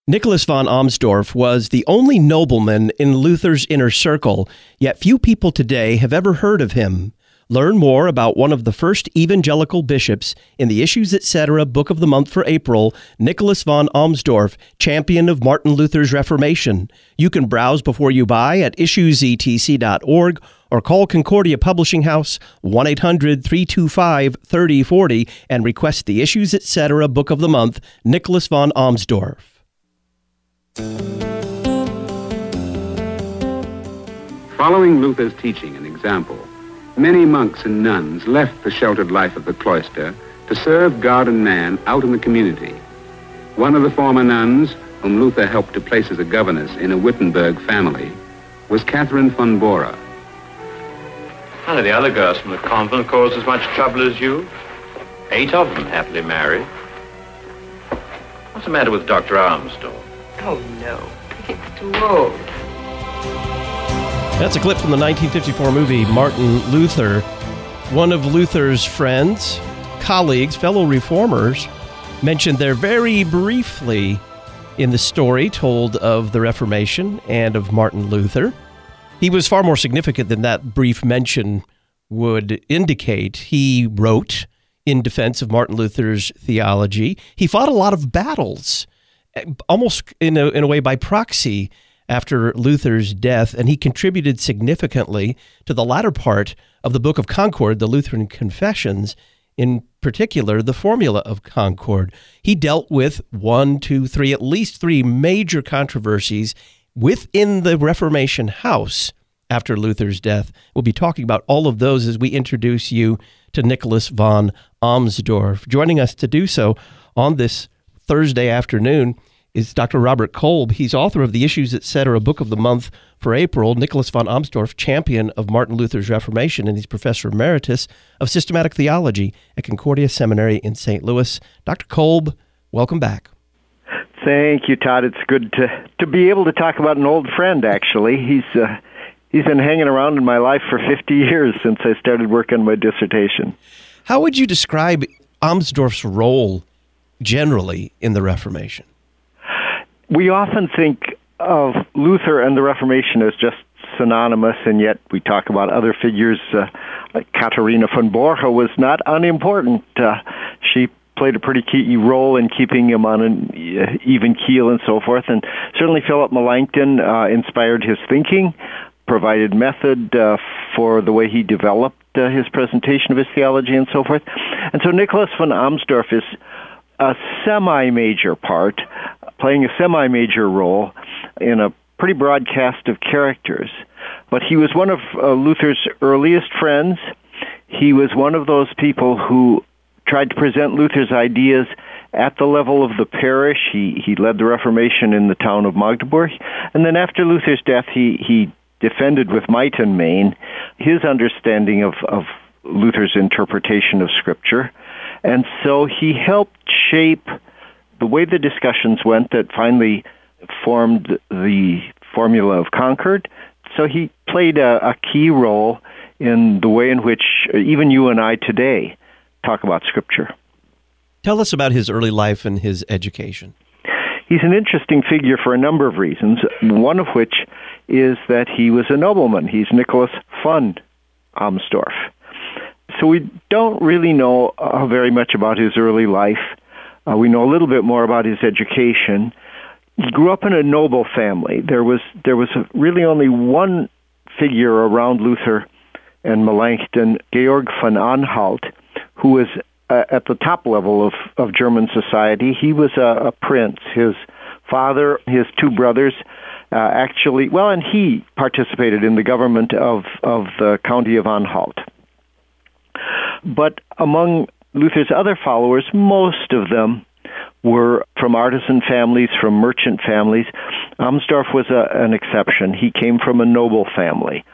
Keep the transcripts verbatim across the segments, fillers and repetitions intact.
Nicholas von Amsdorf was the only nobleman in Luther's inner circle, yet few people today have ever heard of him. Learn more about one of the first evangelical bishops in the Issues Etc. Book of the Month for April, Nicholas von Amsdorf, champion of Martin Luther's Reformation. You can browse before you buy at issues e t c dot org or call Concordia Publishing House one eight hundred, three two five, three oh four oh and request the Issues Etc. Book of the Month, Nicholas von Amsdorf. Following Luther's teaching and example, many monks and nuns left the sheltered life of the cloister to serve God and man out in the community. One of the former nuns, whom Luther helped to place as a governess in a Wittenberg family, was Catherine von Bora. None of the other girls from the convent caused as much trouble as you. Eight of them happily married. What's the matter with Doctor Armstorff? Oh, no. It's too old. That's a clip from the nineteen fifty-four movie Martin Luther. One of Luther's friends, colleagues, fellow reformers, mentioned there very briefly in the story told of the Reformation and of Martin Luther. He was far more significant than that brief mention would indicate. He wrote in defense of Martin Luther's theology. He fought a lot of battles, almost in a, in a way by proxy, after Luther's death, and he contributed significantly to the latter part of the Book of Concord, the Lutheran Confessions, in particular, the Formula of Concord. He dealt with one, two, three, at least three major controversies within the Reformation house after Luther's death. We'll be talking about all of those as we introduce you to Nicholas von Amsdorf. Joining us to do so on this Thursday afternoon is Doctor Robert Kolb. He's author of the Issues Etc. Book of the Month for April, Nicholas von Amsdorf, champion of Martin Luther's Reformation, and he's Professor Emeritus of Systematic Theology at Concordia Seminary in Saint Louis. Doctor Kolb, welcome back. Thank you, Todd. It's good to, to be able to talk about an old friend, actually. He's uh, he's been hanging around in my life for fifty years since I started work on my dissertation. How would you describe Amsdorf's role generally in the Reformation? We often think of Luther and the Reformation as just synonymous, and yet we talk about other figures. Uh, like Katharina von Bora was not unimportant. Uh, she played a pretty key role in keeping him on an even keel and so forth. And certainly Philip Melanchthon uh, inspired his thinking, provided method uh, for the way he developed uh, his presentation of his theology and so forth. And so Nicholas von Amsdorf is a semi-major part, playing a semi-major role in a pretty broad cast of characters. But he was one of uh, Luther's earliest friends. He was one of those people who tried to present Luther's ideas at the level of the parish. He he led the Reformation in the town of Magdeburg. And then after Luther's death, he, he defended with might and main his understanding of, of Luther's interpretation of Scripture. And so he helped shape the way the discussions went that finally formed the Formula of Concord. So he played a, a key role in the way in which even you and I today talk about Scripture. Tell us about his early life and his education. He's an interesting figure for a number of reasons, one of which is that he was a nobleman. He's Nicholas von Amsdorf. So we don't really know uh, very much about his early life. Uh, we know a little bit more about his education. He grew up in a noble family. There was there was a, really only one figure around Luther and Melanchthon, Georg von Anhalt, who was uh, at the top level of, of German society. He was a, a prince. His father, his two brothers, uh, actually, well, and he participated in the government of, of the county of Anhalt. But among Luther's other followers, most of them were from artisan families, from merchant families. Amsdorf was a, an exception. He came from a noble family.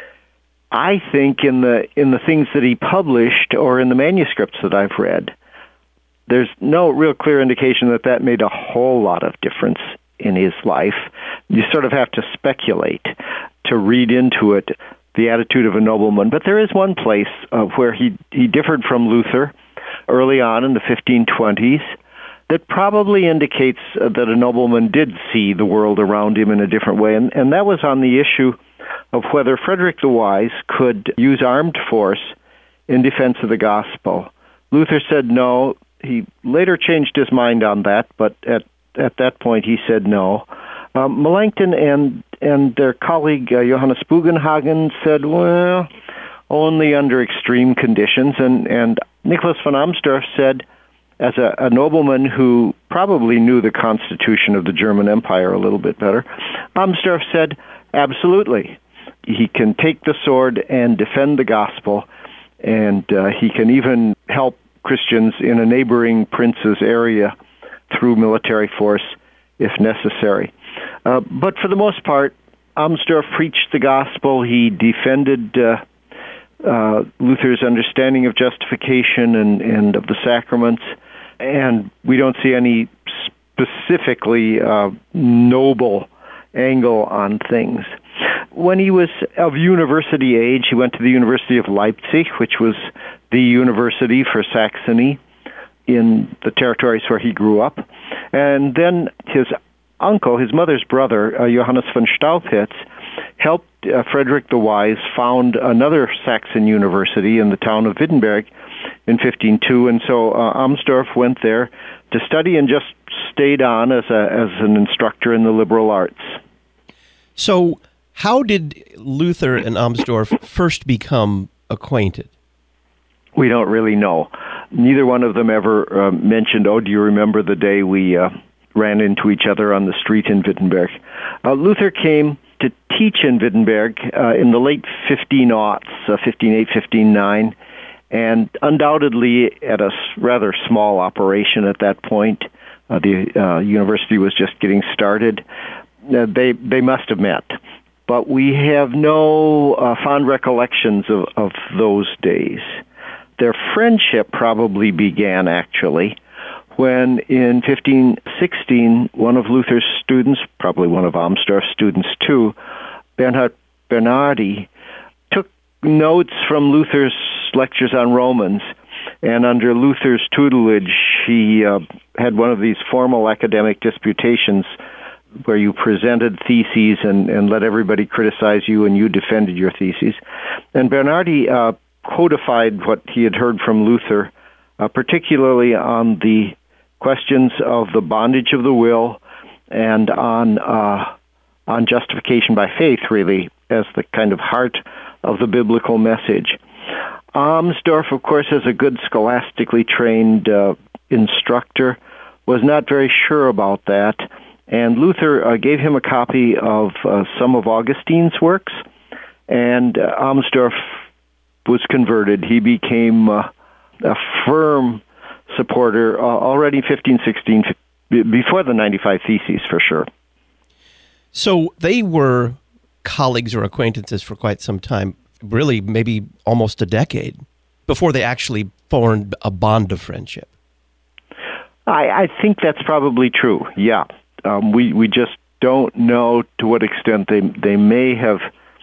I think in the in the things that he published or in the manuscripts that I've read, there's no real clear indication that that made a whole lot of difference in his life. You sort of have to speculate to read into it the attitude of a nobleman. But there is one place uh, where he, he differed from Luther early on in the fifteen twenties. that probably indicates uh, that a nobleman did see the world around him in a different way, and, and that was on the issue of whether Frederick the Wise could use armed force in defense of the gospel. Luther said no. He later changed his mind on that, but at, at that point he said no. Um, Melanchthon and, and their colleague uh, Johannes Bugenhagen said, well, only under extreme conditions, and, and Nicholas von Amsdorf said, as a, a nobleman who probably knew the constitution of the German Empire a little bit better, Amsdorf said, absolutely. He can take the sword and defend the gospel, and uh, he can even help Christians in a neighboring prince's area through military force if necessary. Uh, but for the most part, Amsdorf preached the gospel. He defended uh, uh, Luther's understanding of justification and, and of the sacraments, and we don't see any specifically uh, noble angle on things. When he was of university age, he went to the University of Leipzig, which was the university for Saxony in the territories where he grew up. And then his uncle, his mother's brother, uh, Johannes von Staupitz, helped uh, Frederick the Wise found another Saxon university in the town of Wittenberg in fifteen oh two, and so uh, Amsdorf went there to study and just stayed on as a, as an instructor in the liberal arts. So how did Luther and Amsdorf first become acquainted? We don't really know. Neither one of them ever uh, mentioned, oh, do you remember the day we uh, ran into each other on the street in Wittenberg? Uh, Luther came to teach in Wittenberg uh, in the late fifteen aughts, uh, fifteen oh eight, fifteen oh nine, and undoubtedly at a rather small operation at that point. Uh, the uh, university was just getting started. Uh, they they must have met. But we have no uh, fond recollections of, of those days. Their friendship probably began, actually, when in fifteen sixteen, one of Luther's students, probably one of Amsdorf's students too, Bernhard Bernhardi, took notes from Luther's lectures on Romans, and under Luther's tutelage, he uh, had one of these formal academic disputations where you presented theses and, and let everybody criticize you, and you defended your theses. And Bernhardi uh, codified what he had heard from Luther, uh, particularly on the questions of the bondage of the will and on uh, on justification by faith, really, as the kind of heart of the biblical message. Amsdorf, of course, as a good scholastically trained uh, instructor, was not very sure about that, and Luther uh, gave him a copy of uh, some of Augustine's works, and uh, Amsdorf was converted. He became uh, a firm supporter uh, already in fifteen sixteen, before the ninety-five Theses, for sure. So they were colleagues or acquaintances for quite some time, really maybe almost a decade, before they actually formed a bond of friendship. I, I think that's probably true, yeah. Um, we, we just don't know to what extent they they may have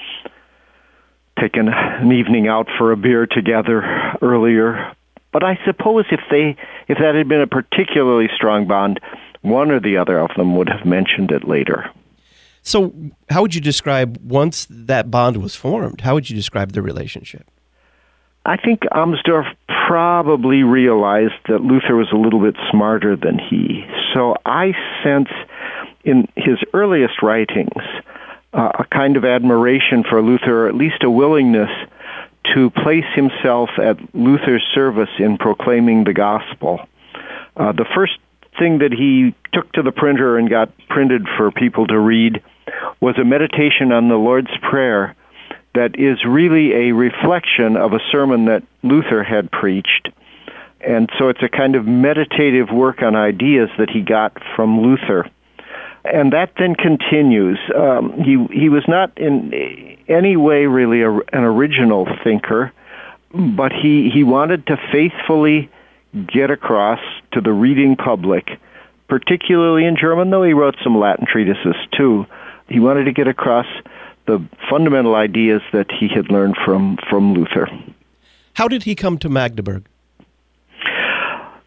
taken an evening out for a beer together earlier. But I suppose if they if that had been a particularly strong bond, one or the other of them would have mentioned it later. So how would you describe, once that bond was formed, how would you describe the relationship? I think Amsdorf probably realized that Luther was a little bit smarter than he. So I sense in his earliest writings uh, a kind of admiration for Luther, or at least a willingness to place himself at Luther's service in proclaiming the gospel. Uh, the first thing that he took to the printer and got printed for people to read was a meditation on the Lord's Prayer that is really a reflection of a sermon that Luther had preached. And so it's a kind of meditative work on ideas that he got from Luther. And that then continues. Um, he he was not in any way really a, an original thinker, but he, he wanted to faithfully get across to the reading public, particularly in German, though he wrote some Latin treatises too. He wanted to get across the fundamental ideas that he had learned from, from Luther. How did he come to Magdeburg?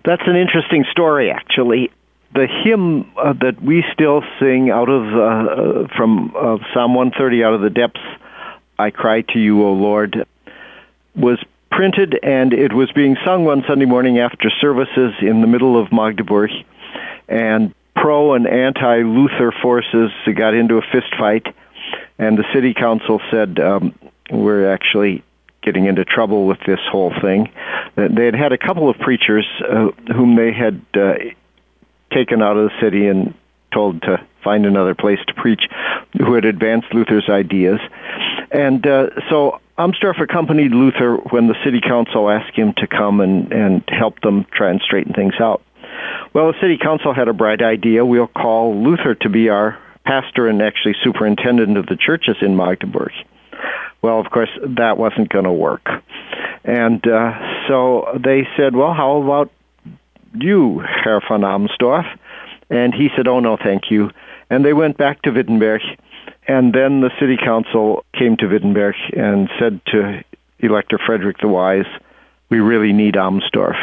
That's an interesting story, actually. The hymn uh, that we still sing out of uh, from uh, Psalm one thirty, Out of the Depths, I Cry to You, O Lord, was printed, and it was being sung one Sunday morning after services in the middle of Magdeburg, and pro- and anti-Luther forces got into a fist fight, and the city council said, um, we're actually getting into trouble with this whole thing. They had had a couple of preachers uh, whom they had uh, taken out of the city and told to find another place to preach, who had advanced Luther's ideas. And uh, so Amsdorf accompanied Luther when the city council asked him to come and, and help them try and straighten things out. Well, the city council had a bright idea. We'll call Luther to be our pastor and actually superintendent of the churches in Magdeburg. Well, of course, that wasn't going to work. And uh, so they said, well, how about you, Herr von Amsdorf? And he said, oh, no, thank you. And they went back to Wittenberg. And then the city council came to Wittenberg and said to Elector Frederick the Wise, we really need Amsdorf.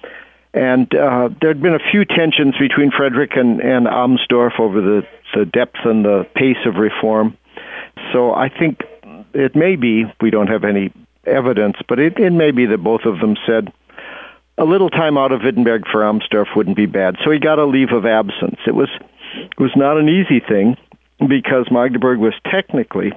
And uh, there had been a few tensions between Frederick and, and Amsdorf over the, the depth and the pace of reform. So I think it may be, we don't have any evidence, but it, it may be that both of them said, a little time out of Wittenberg for Amsdorf wouldn't be bad. So he got a leave of absence. It was it was not an easy thing, because Magdeburg was technically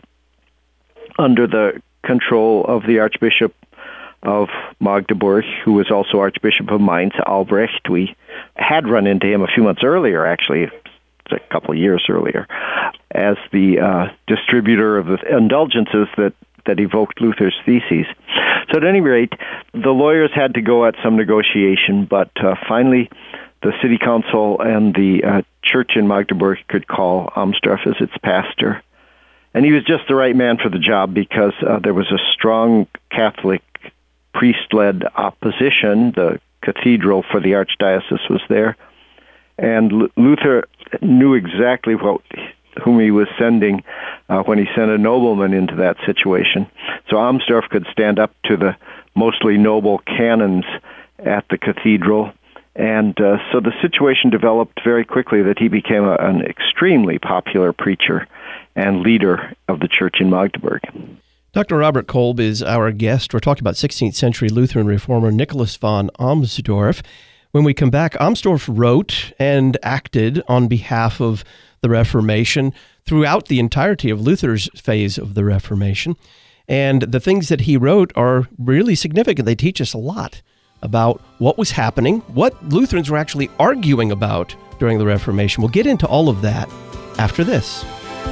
under the control of the Archbishop of Magdeburg, who was also Archbishop of Mainz, Albrecht. We had run into him a few months earlier, actually, a couple of years earlier, as the uh, distributor of the indulgences that, that evoked Luther's theses. So at any rate, the lawyers had to go at some negotiation, but uh, finally the city council and the uh, church in Magdeburg could call Amsdorf as its pastor. And he was just the right man for the job, because uh, there was a strong Catholic priest-led opposition. The cathedral for the archdiocese was there. And L- Luther knew exactly what whom he was sending uh, when he sent a nobleman into that situation. So Amsdorf could stand up to the mostly noble canons at the cathedral. And uh, so the situation developed very quickly that he became a, an extremely popular preacher and leader of the church in Magdeburg. Doctor Robert Kolb is our guest. We're talking about sixteenth century Lutheran reformer Nicholas von Amsdorf. When we come back, Amsdorf wrote and acted on behalf of the Reformation throughout the entirety of Luther's phase of the Reformation. And the things that he wrote are really significant. They teach us a lot about what was happening, what Lutherans were actually arguing about during the Reformation. We'll get into all of that after this.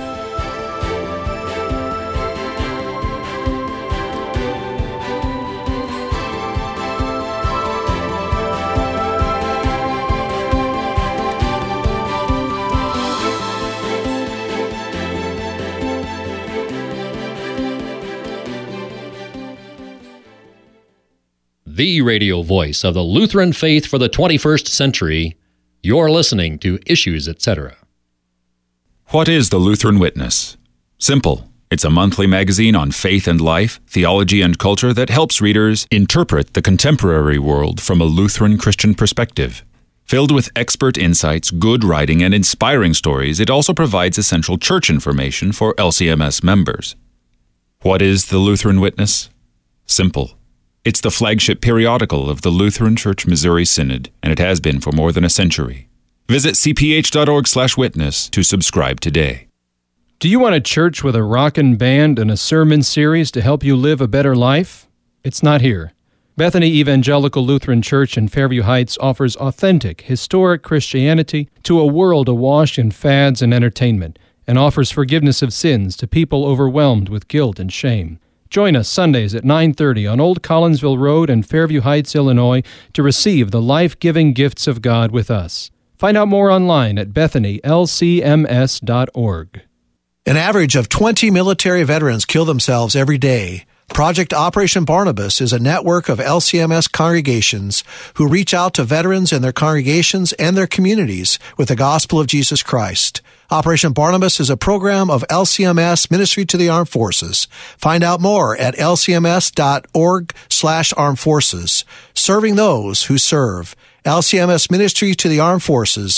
The radio voice of the Lutheran faith for the twenty-first century. You're listening to Issues, et cetera. What is the Lutheran Witness? Simple. It's a monthly magazine on faith and life, theology and culture that helps readers interpret the contemporary world from a Lutheran Christian perspective. Filled with expert insights, good writing, and inspiring stories, it also provides essential church information for L C M S members. What is the Lutheran Witness? Simple. It's the flagship periodical of the Lutheran Church Missouri Synod, and it has been for more than a century. Visit c p h dot org slash witness to subscribe today. Do you want a church with a rockin' band and a sermon series to help you live a better life? It's not here. Bethany Evangelical Lutheran Church in Fairview Heights offers authentic, historic Christianity to a world awash in fads and entertainment, and offers forgiveness of sins to people overwhelmed with guilt and shame. Join us Sundays at nine thirty on Old Collinsville Road in Fairview Heights, Illinois, to receive the life-giving gifts of God with us. Find out more online at bethany l c m s dot org. An average of twenty military veterans kill themselves every day. Project Operation Barnabas is a network of L C M S congregations who reach out to veterans in their congregations and their communities with the gospel of Jesus Christ. Operation Barnabas is a program of L C M S Ministry to the Armed Forces. Find out more at l c m s dot org slash armed forces. Serving those who serve. L C M S Ministry to the Armed Forces,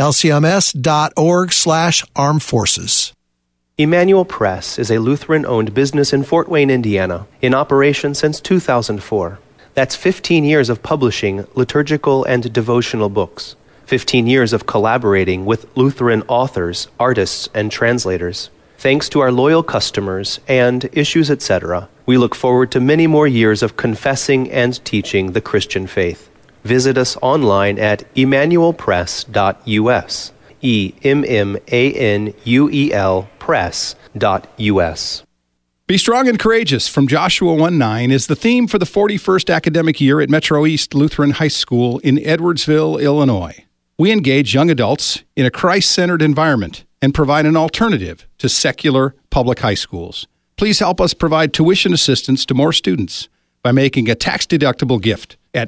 lcms.org slash armed forces. Emmanuel Press is a Lutheran-owned business in Fort Wayne, Indiana, in operation since two thousand four. That's fifteen years of publishing liturgical and devotional books, fifteen years of collaborating with Lutheran authors, artists, and translators. Thanks to our loyal customers and Issues, et cetera, we look forward to many more years of confessing and teaching the Christian faith. Visit us online at emmanuel press dot u s, E M M A N U E L press dot u s. Be Strong and Courageous from Joshua one nine is the theme for the forty-first academic year at Metro East Lutheran High School in Edwardsville, Illinois. We engage young adults in a Christ-centered environment and provide an alternative to secular public high schools. Please help us provide tuition assistance to more students by making a tax-deductible gift at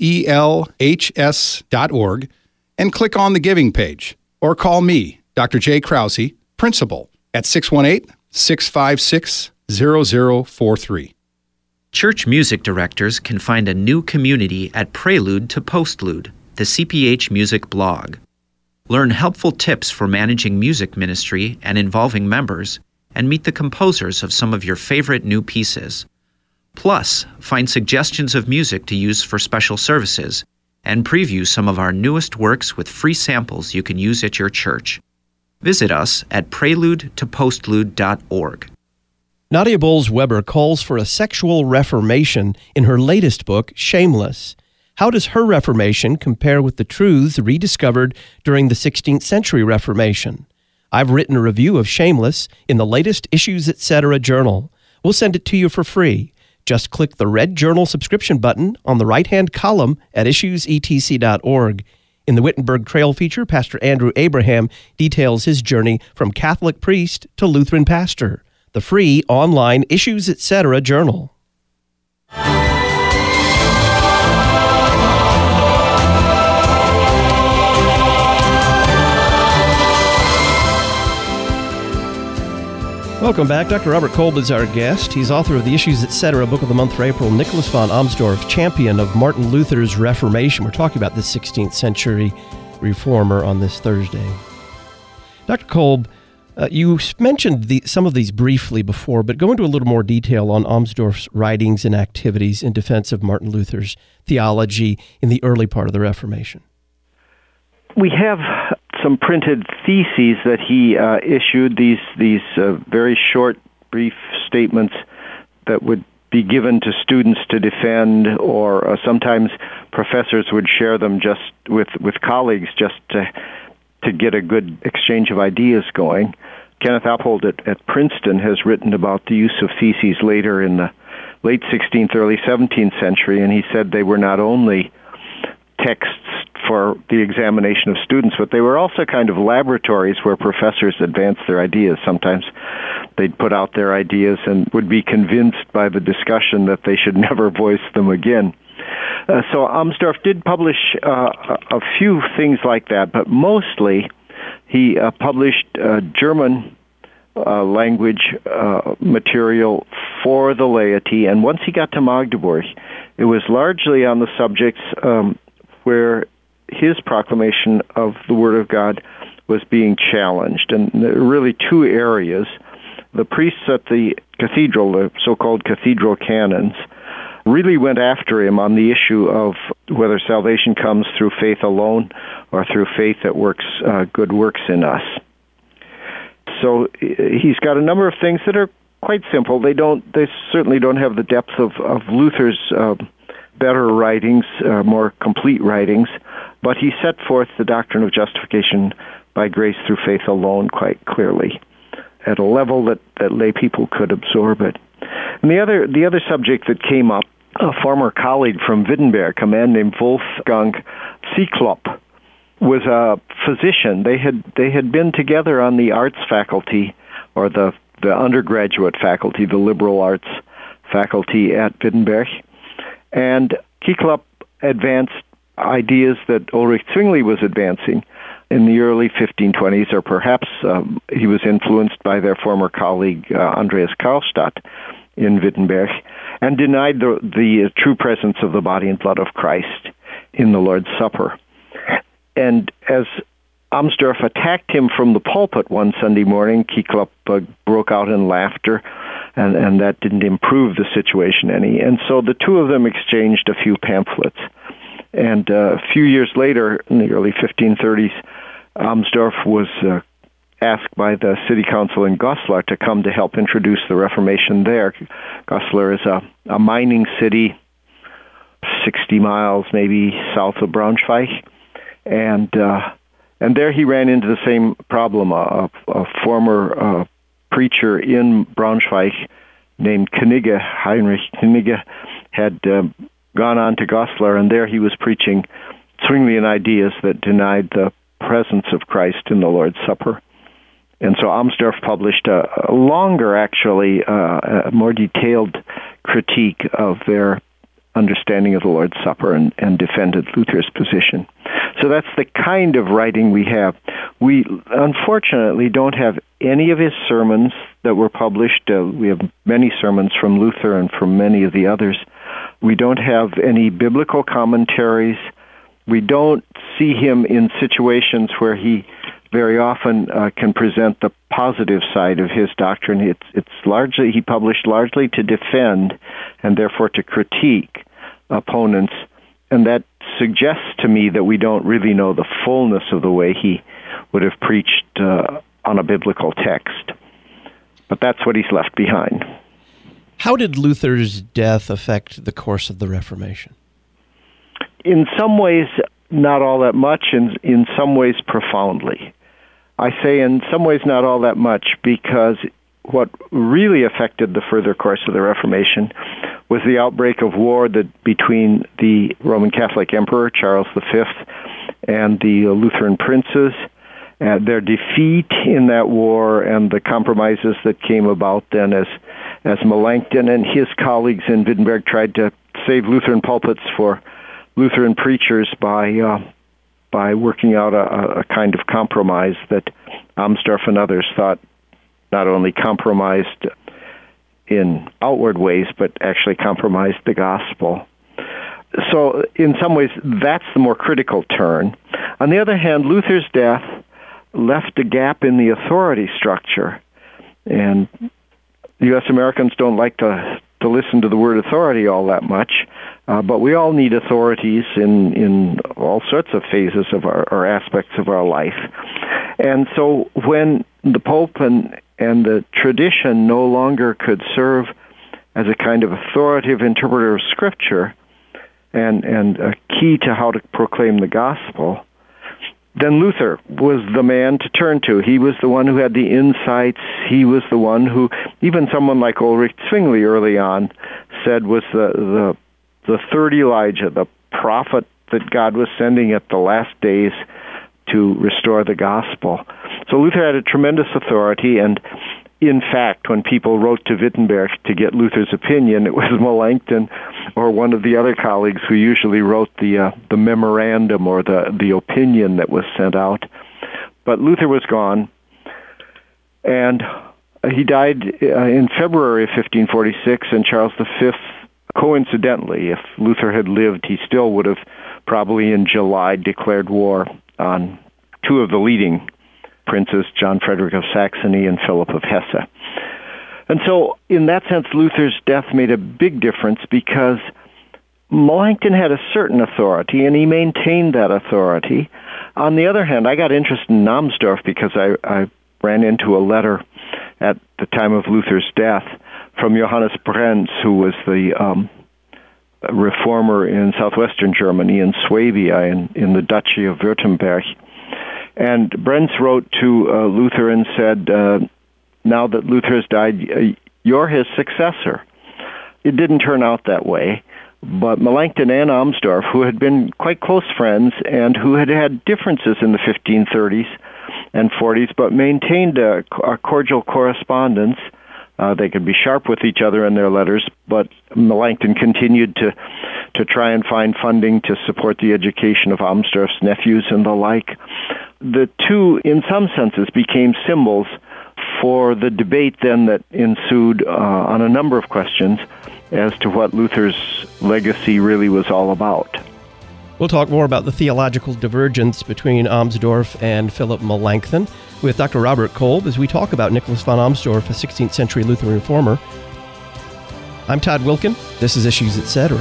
melhs dot org and click on the giving page, or call me, Doctor Jay Krause, principal, at six one eight, six five six, zero zero four three. Church music directors can find a new community at Prelude to Postlude, the C P H Music blog. Learn helpful tips for managing music ministry and involving members, and meet the composers of some of your favorite new pieces. Plus, find suggestions of music to use for special services, and preview some of our newest works with free samples you can use at your church. Visit us at prelude to postlude dot org. Nadia Bolz-Weber calls for a sexual reformation in her latest book, Shameless. How does her reformation compare with the truths rediscovered during the sixteenth century Reformation? I've written a review of Shameless in the latest Issues, et cetera journal. We'll send it to you for free. Just click the red journal subscription button on the right-hand column at issues e t c dot org. In the Wittenberg Trail feature, Pastor Andrew Abraham details his journey from Catholic priest to Lutheran pastor. The free online Issues, et cetera journal. Welcome back. Doctor Robert Kolb is our guest. He's author of the Issues, et cetera book of the month for April. Nicholas von Amsdorf, champion of Martin Luther's Reformation. We're talking about the sixteenth century reformer on this Thursday. Doctor Kolb, uh, you mentioned the, some of these briefly before, but go into a little more detail on Amsdorf's writings and activities in defense of Martin Luther's theology in the early part of the Reformation. We have some printed theses that he uh, issued, these these uh, very short, brief statements that would be given to students to defend, or uh, sometimes professors would share them just with, with colleagues just to to get a good exchange of ideas going. Kenneth Appold at, at Princeton has written about the use of theses later in the late sixteenth, early seventeenth century, and he said they were not only texts for the examination of students, but they were also kind of laboratories where professors advanced their ideas. Sometimes they'd put out their ideas and would be convinced by the discussion that they should never voice them again. Uh, so Amsdorf did publish uh, a few things like that, but mostly he uh, published uh, German uh, language uh, material for the laity, and once he got to Magdeburg, it was largely on the subjects um, where his proclamation of the Word of God was being challenged. And there are really two areas. The priests at the cathedral, the so-called cathedral canons, really went after him on the issue of whether salvation comes through faith alone or through faith that works uh, good works in us. So he's got a number of things that are quite simple. They don't. They certainly don't have the depth of, of Luther's uh, better writings, uh, more complete writings, but he set forth the doctrine of justification by grace through faith alone quite clearly, at a level that, that lay people could absorb it. And the other the other subject that came up, a former colleague from Wittenberg, a man named Wolfgang Cyclop, was a physician. They had they had been together on the arts faculty, or the, the undergraduate faculty, the liberal arts faculty at Wittenberg. And Cyclop advanced ideas that Ulrich Zwingli was advancing in the early fifteen twenties, or perhaps um, he was influenced by their former colleague uh, Andreas Karlstadt in Wittenberg, and denied the, the true presence of the body and blood of Christ in the Lord's Supper. And as Amsdorf attacked him from the pulpit one Sunday morning, Kieklup uh, broke out in laughter, and, and that didn't improve the situation any. And so the two of them exchanged a few pamphlets. And uh, a few years later, in the early fifteen thirties, Amsdorf was uh, asked by the city council in Goslar to come to help introduce the Reformation there. Goslar is a, a mining city, sixty miles maybe south of Braunschweig. And uh, and there he ran into the same problem. A, a former uh, preacher in Braunschweig named Knigge, Heinrich Knigge, had uh, gone on to Goslar, and there he was preaching Zwinglian ideas that denied the presence of Christ in the Lord's Supper. And so Amsdorf published a, a longer, actually, uh, a more detailed critique of their understanding of the Lord's Supper and, and defended Luther's position. So that's the kind of writing we have. We, unfortunately, don't have any of his sermons that were published. Uh, we have many sermons from Luther and from many of the others. We don't have any biblical commentaries. We don't see him in situations where he very often uh, can present the positive side of his doctrine. It's, it's largely, he published largely to defend and therefore to critique opponents, and that suggests to me that we don't really know the fullness of the way he would have preached uh, on a biblical text. But that's what he's left behind. How did Luther's death affect the course of the Reformation? In some ways, not all that much, and in some ways, profoundly. I say in some ways not all that much because what really affected the further course of the Reformation was the outbreak of war that between the Roman Catholic Emperor, Charles the Fifth, and the Lutheran princes, and their defeat in that war and the compromises that came about then as, as Melanchthon and his colleagues in Wittenberg tried to save Lutheran pulpits for Lutheran preachers by uh, by working out a, a kind of compromise that Amsdorf and others thought not only compromised in outward ways, but actually compromised the gospel. So in some ways, that's the more critical turn. On the other hand, Luther's death left a gap in the authority structure. And U S Americans don't like to, to listen to the word authority all that much, uh, but we all need authorities in, in all sorts of phases of our, or aspects of our life. And so when the Pope and, and the tradition no longer could serve as a kind of authoritative interpreter of Scripture and, and a key to how to proclaim the gospel, then Luther was the man to turn to. He was the one who had the insights. He was the one who, even someone like Ulrich Zwingli early on said was the, the, the third Elijah, the prophet that God was sending at the last days to restore the gospel. So Luther had a tremendous authority, and in fact, when people wrote to Wittenberg to get Luther's opinion, it was Melanchthon or one of the other colleagues who usually wrote the uh, the memorandum or the, the opinion that was sent out. But Luther was gone, and he died uh, in February of fifteen forty-six, and Charles the Fifth, coincidentally, if Luther had lived, he still would have probably in July declared war on two of the leading princes, John Frederick of Saxony and Philip of Hesse. And so, in that sense, Luther's death made a big difference because Melanchthon had a certain authority, and he maintained that authority. On the other hand, I got interested in Amsdorf because I, I ran into a letter at the time of Luther's death from Johannes Brenz, who was the um, reformer in southwestern Germany, in Swabia, in, in the Duchy of Württemberg. And Brenz wrote to uh, Luther and said, uh, now that Luther has died, uh, you're his successor. It didn't turn out that way, but Melanchthon and Amsdorf, who had been quite close friends and who had had differences in the fifteen thirties and forties, but maintained a, a cordial correspondence. Uh, they could be sharp with each other in their letters, but Melanchthon continued to to try and find funding to support the education of Amsdorf's nephews and the like. The two, in some senses, became symbols for the debate then that ensued uh, on a number of questions as to what Luther's legacy really was all about. We'll talk more about the theological divergence between Amsdorf and Philip Melanchthon with Doctor Robert Kolb as we talk about Nicholas von Amsdorf, a sixteenth century Lutheran reformer. I'm Todd Wilkin. This is Issues, et cetera.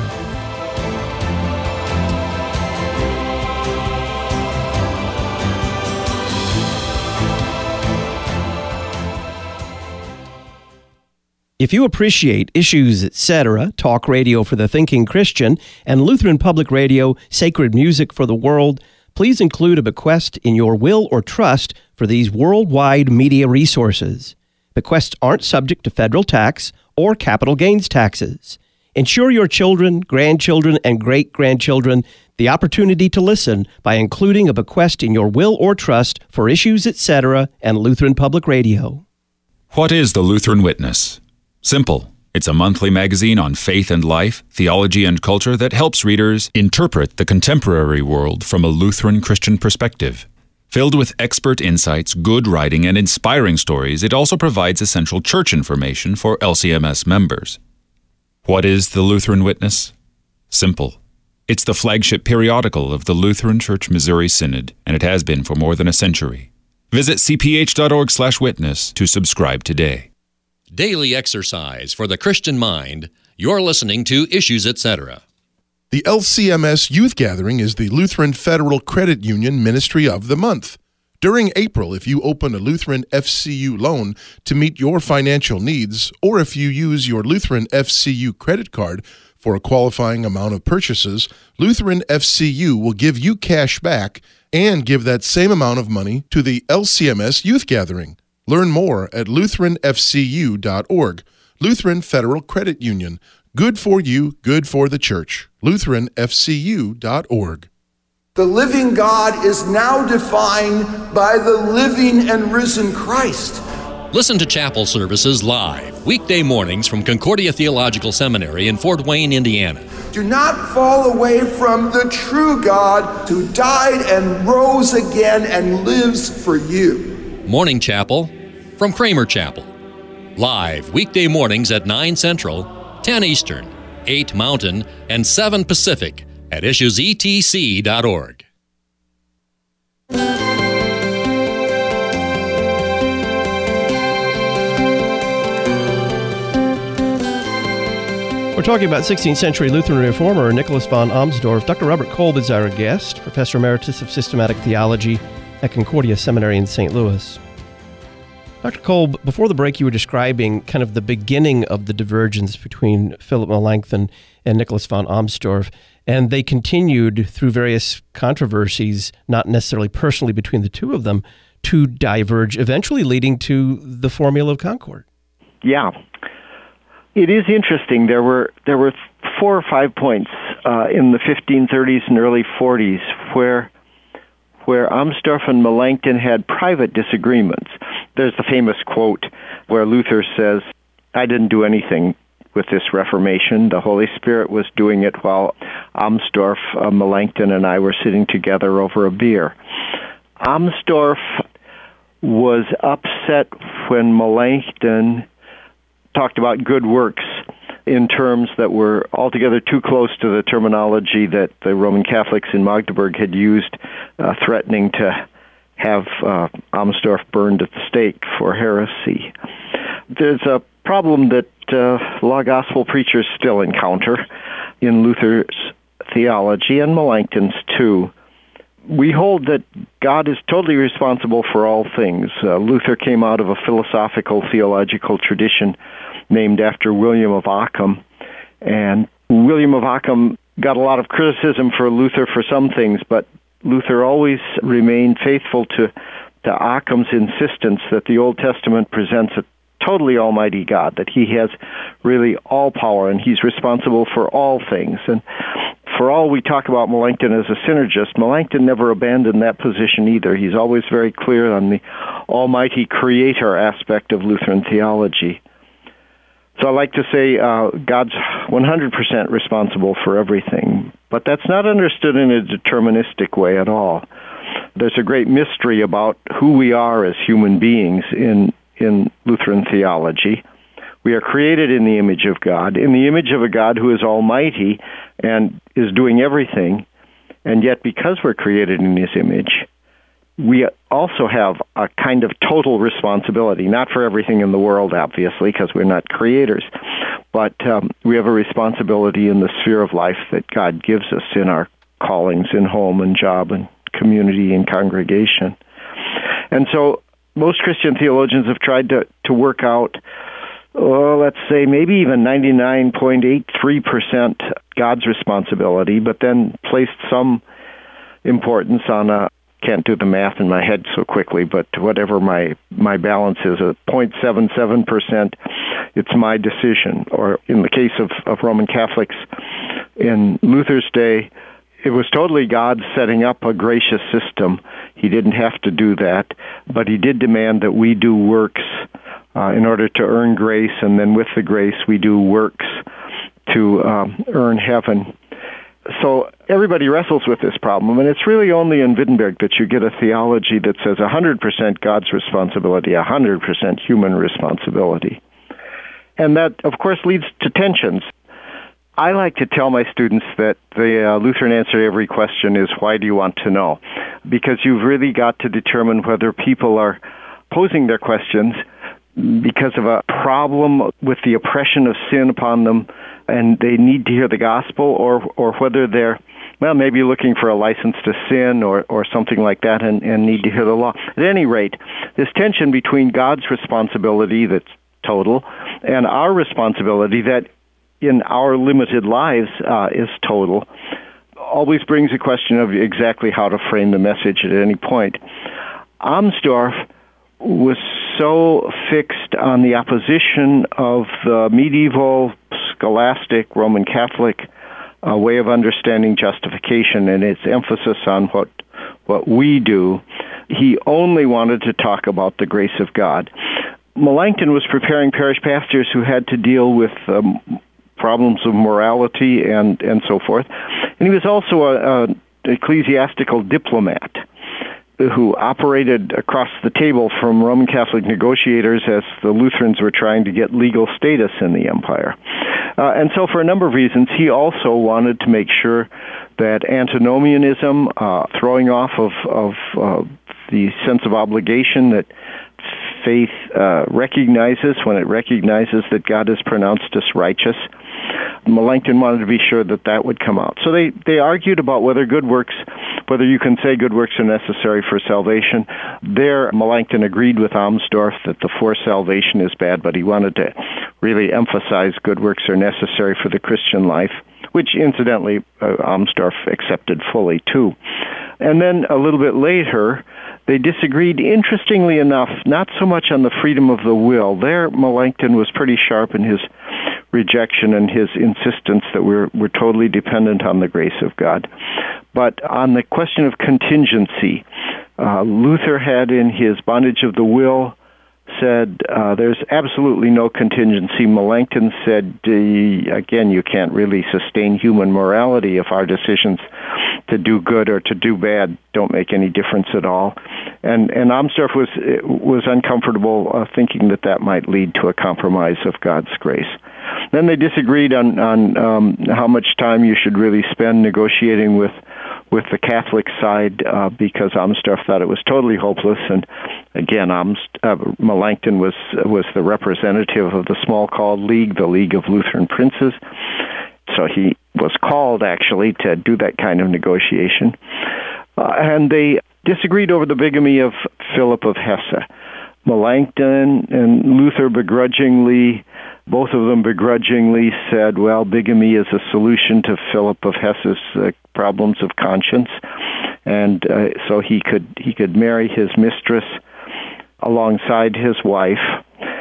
If you appreciate Issues, et cetera, talk radio for the thinking Christian, and Lutheran Public Radio, sacred music for the world, please include a bequest in your will or trust for these worldwide media resources. Bequests aren't subject to federal tax or capital gains taxes. Ensure your children, grandchildren, and great-grandchildren the opportunity to listen by including a bequest in your will or trust for Issues, et cetera, and Lutheran Public Radio. What is the Lutheran Witness? Simple. It's a monthly magazine on faith and life, theology and culture that helps readers interpret the contemporary world from a Lutheran Christian perspective. Filled with expert insights, good writing, and inspiring stories, it also provides essential church information for L C M S members. What is the Lutheran Witness? Simple. It's the flagship periodical of the Lutheran Church Missouri Synod, and it has been for more than a century. Visit c p h dot org slash witness to subscribe today. Daily exercise for the Christian mind. You're listening to Issues, et cetera. The L C M S Youth Gathering is the Lutheran Federal Credit Union Ministry of the Month. During April, if you open a Lutheran F C U loan to meet your financial needs, or if you use your Lutheran F C U credit card for a qualifying amount of purchases, Lutheran F C U will give you cash back and give that same amount of money to the L C M S Youth Gathering. Learn more at lutheran f c u dot org. Lutheran Federal Credit Union. Good for you, good for the church. lutheran f c u dot org. The living God is now defined by the living and risen Christ. Listen to chapel services live, weekday mornings from Concordia Theological Seminary in Fort Wayne, Indiana. Do not fall away from the true God who died and rose again and lives for you. Morning Chapel from Kramer Chapel. Live weekday mornings at nine Central, ten Eastern, eight Mountain, and seven Pacific at issues e t c dot org. We're talking about sixteenth century Lutheran reformer Nicholas von Amsdorf. Doctor Robert Kolb is our guest, Professor Emeritus of Systematic Theology at Concordia Seminary in Saint Louis. Doctor Kolb, before the break you were describing kind of the beginning of the divergence between Philip Melanchthon and Nicholas von Amsdorf, and they continued through various controversies, not necessarily personally between the two of them, to diverge, eventually leading to the Formula of Concord. Yeah. It is interesting. There were there were four or five points uh, in the fifteen thirties and early forties where where Amsdorf and Melanchthon had private disagreements. There's the famous quote where Luther says, "I didn't do anything with this Reformation. The Holy Spirit was doing it while Amsdorf, uh, Melanchthon, and I were sitting together over a beer." Amsdorf was upset when Melanchthon talked about good works in terms that were altogether too close to the terminology that the Roman Catholics in Magdeburg had used, uh, threatening to have uh, Amsdorf burned at the stake for heresy. There's a problem that uh, law gospel preachers still encounter in Luther's theology, and Melanchthon's too. We hold that God is totally responsible for all things. Uh, Luther came out of a philosophical theological tradition named after William of Ockham, and William of Ockham got a lot of criticism for Luther for some things, but Luther always remained faithful to, to Ockham's insistence that the Old Testament presents a totally almighty God, that he has really all power and he's responsible for all things. And for all we talk about Melanchthon as a synergist, Melanchthon never abandoned that position either. He's always very clear on the almighty creator aspect of Lutheran theology. So I like to say uh, God's one hundred percent responsible for everything, but that's not understood in a deterministic way at all. There's a great mystery about who we are as human beings in, in Lutheran theology. We are created in the image of God, in the image of a God who is almighty and is doing everything, And yet, because we're created in His image, we also have a kind of total responsibility, not for everything in the world, obviously, because we're not creators, but um, we have a responsibility in the sphere of life that God gives us in our callings in home and job and community and congregation. And so most Christian theologians have tried to, to work out, oh, let's say maybe even ninety-nine point eight three percent God's responsibility, but then placed some importance on a, can't do the math in my head so quickly, but whatever my, my balance is, a zero point seven seven percent, it's my decision. Or in the case of, of Roman Catholics in Luther's day, it was totally God setting up a gracious system. He didn't have to do that, but He did demand that we do works uh, in order to earn grace, and then with the grace we do works to um, earn heaven. So everybody wrestles with this problem, and it's really only in Wittenberg that you get a theology that says one hundred percent God's responsibility, one hundred percent human responsibility. And that, of course, leads to tensions. I like to tell my students that the uh, Lutheran answer to every question is, why do you want to know? Because you've really got to determine whether people are posing their questions because of a problem with the oppression of sin upon them, and they need to hear the gospel, or or whether they're, well, maybe looking for a license to sin or, or something like that and, and need to hear the law. At any rate, this tension between God's responsibility that's total and our responsibility that in our limited lives uh, is total always brings a question of exactly how to frame the message at any point. Amsdorf was so fixed on the opposition of the medieval, scholastic, Roman Catholic uh, way of understanding justification and its emphasis on what what we do. He only wanted to talk about the grace of God. Melanchthon was preparing parish pastors who had to deal with um, problems of morality and, and so forth. And he was also an ecclesiastical diplomat who operated across the table from Roman Catholic negotiators as the Lutherans were trying to get legal status in the empire. Uh, and so for a number of reasons, he also wanted to make sure that antinomianism, uh, throwing off of, of uh, the sense of obligation that faith uh, recognizes when it recognizes that God has pronounced us righteous, Melanchthon wanted to be sure that that would come out. So they, they argued about whether good works, whether you can say good works are necessary for salvation. There, Melanchthon agreed with Amsdorf that the for salvation is bad, but he wanted to really emphasize good works are necessary for the Christian life, which incidentally uh, Amsdorf accepted fully too. And then a little bit later, they disagreed, interestingly enough, not so much on the freedom of the will. There, Melanchthon was pretty sharp in his rejection and his insistence that we're, we're totally dependent on the grace of God. But on the question of contingency, uh, Luther had in his Bondage of the Will said uh, there's absolutely no contingency. Melanchthon said, uh, again, you can't really sustain human morality if our decisions to do good or to do bad don't make any difference at all. And and Amsdorf was was uncomfortable uh, thinking that that might lead to a compromise of God's grace. Then they disagreed on on um, how much time you should really spend negotiating with with the Catholic side uh, because Amsdorf thought it was totally hopeless, and again, Amst, uh, Melanchthon was was the representative of the small-called League, the League of Lutheran Princes. So he was called, actually, to do that kind of negotiation. Uh, and they disagreed over the bigamy of Philip of Hesse. Melanchthon and Luther begrudgingly, both of them begrudgingly said, well, bigamy is a solution to Philip of Hesse's uh, problems of conscience, and uh, so he could he could marry his mistress alongside his wife.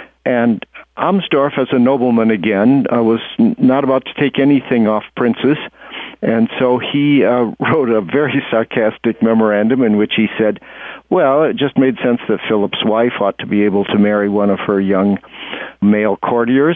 And Amsdorf, as a nobleman again, uh, was not about to take anything off princes, and so he uh, wrote a very sarcastic memorandum in which he said, well, it just made sense that Philip's wife ought to be able to marry one of her young male courtiers.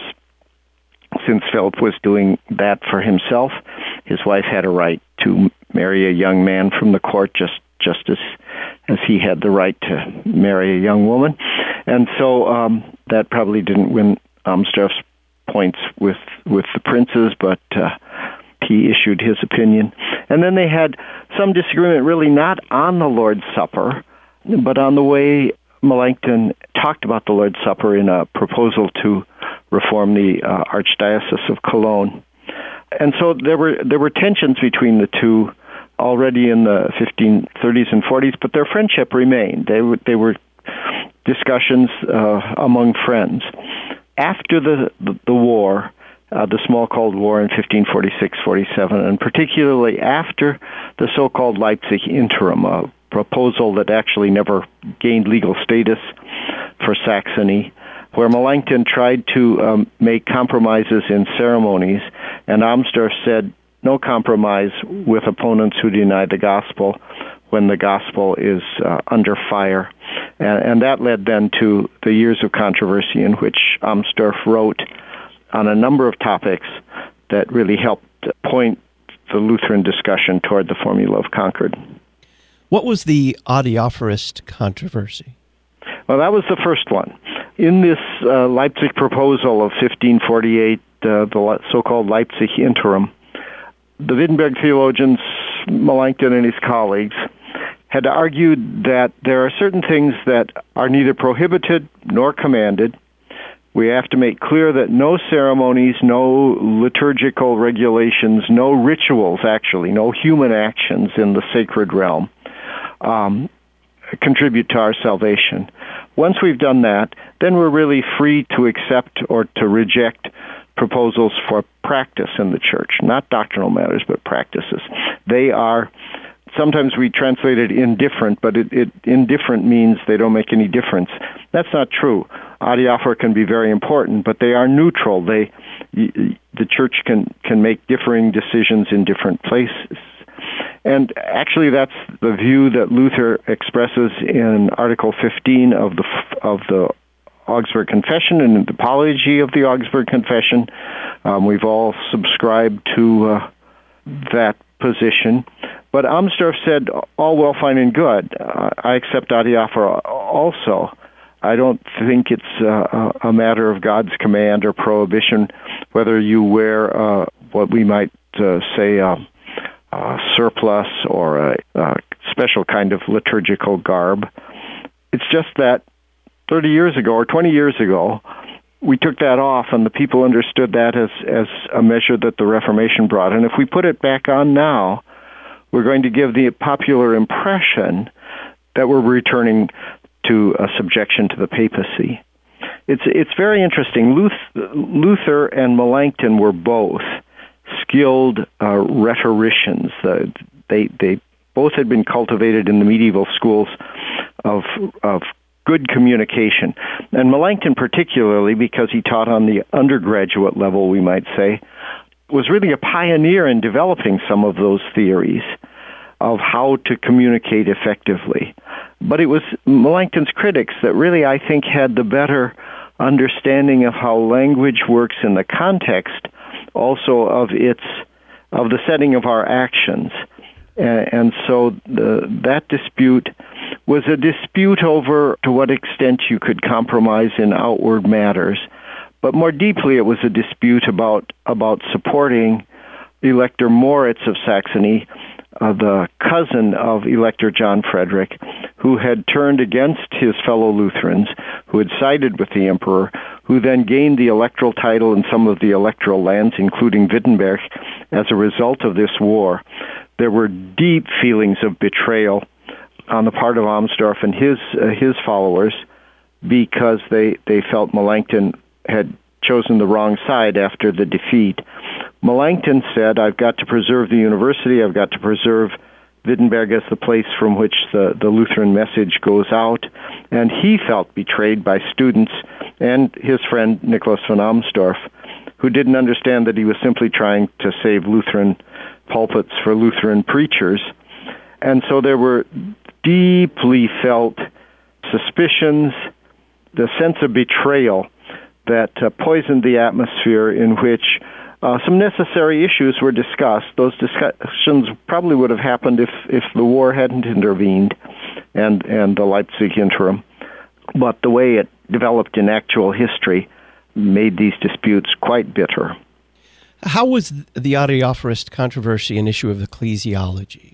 Since Philip was doing that for himself, his wife had a right to marry a young man from the court just, just as, as he had the right to marry a young woman. And so um, that probably didn't win Amsdorf's points with, with the princes, but uh, he issued his opinion. And then they had some disagreement, really not on the Lord's Supper, but on the way Melanchthon talked about the Lord's Supper in a proposal to reform the uh, Archdiocese of Cologne. And so there were there were tensions between the two already in the fifteen thirties and forties, but their friendship remained. They were, they were discussions uh, among friends. After the, the, the war, uh, the Small Cold War in fifteen forty-six forty-seven, and particularly after the so-called Leipzig Interim, a proposal that actually never gained legal status for Saxony, where Melanchthon tried to um, make compromises in ceremonies, and Amsdorf said, no compromise with opponents who deny the gospel when the gospel is uh, under fire. And, and that led then to the years of controversy in which Amsdorf wrote on a number of topics that really helped point the Lutheran discussion toward the formula of Concord. What was the Adiaphorist controversy? Well, that was the first one. In this uh, Leipzig proposal of fifteen forty-eight, uh, the so-called Leipzig Interim, the Wittenberg theologians, Melanchthon and his colleagues, had argued that there are certain things that are neither prohibited nor commanded. We have to make clear that no ceremonies, no liturgical regulations, no rituals, actually, no human actions in the sacred realm um, contribute to our salvation. Once we've done that, then we're really free to accept or to reject proposals for practice in the church, not doctrinal matters, but practices. They are, sometimes we translate it indifferent, but it, it indifferent means they don't make any difference. That's not true. Adiaphora can be very important, but they are neutral. They, the church can, can make differing decisions in different places. And actually, that's the view that Luther expresses in Article fifteen of the of the Augsburg Confession and in the Apology of the Augsburg Confession. Um, we've all subscribed to uh, that position. But Amsdorf said, all well, fine, and good. Uh, I accept Adiaphora also. I don't think it's uh, a matter of God's command or prohibition whether you wear uh, what we might uh, say uh, uh, surplice or a, a special kind of liturgical garb. It's just that thirty years ago or twenty years ago, we took that off, and the people understood that as, as a measure that the Reformation brought. And if we put it back on now, we're going to give the popular impression that we're returning to a subjection to the papacy. It's it's very interesting. Luther, Luther and Melanchthon were both skilled uh, rhetoricians. Uh, they they both had been cultivated in the medieval schools of of good communication. And Melanchthon particularly, because he taught on the undergraduate level, we might say, was really a pioneer in developing some of those theories of how to communicate effectively. But it was Melanchthon's critics that really, I think, had the better understanding of how language works in the context, also of its of the setting of our actions. And, and so the, that dispute was a dispute over to what extent you could compromise in outward matters. But more deeply, it was a dispute about about supporting Elector Moritz of Saxony, uh, the cousin of Elector John Frederick, who had turned against his fellow Lutherans, who had sided with the emperor, who then gained the electoral title and some of the electoral lands, including Wittenberg, as a result of this war. There were deep feelings of betrayal on the part of Amsdorf and his uh, his followers, because they, they felt Melanchthon had chosen the wrong side after the defeat. Melanchthon said, I've got to preserve the university, I've got to preserve Wittenberg as the place from which the, the Lutheran message goes out, and he felt betrayed by students and his friend Nicholas von Amsdorf, who didn't understand that he was simply trying to save Lutheran pulpits for Lutheran preachers. And so there were deeply felt suspicions, the sense of betrayal that uh, poisoned the atmosphere in which uh, some necessary issues were discussed. Those discussions probably would have happened if, if the war hadn't intervened and, and the Leipzig Interim. But the way it developed in actual history made these disputes quite bitter. How was the Adiaphorist controversy an issue of ecclesiology?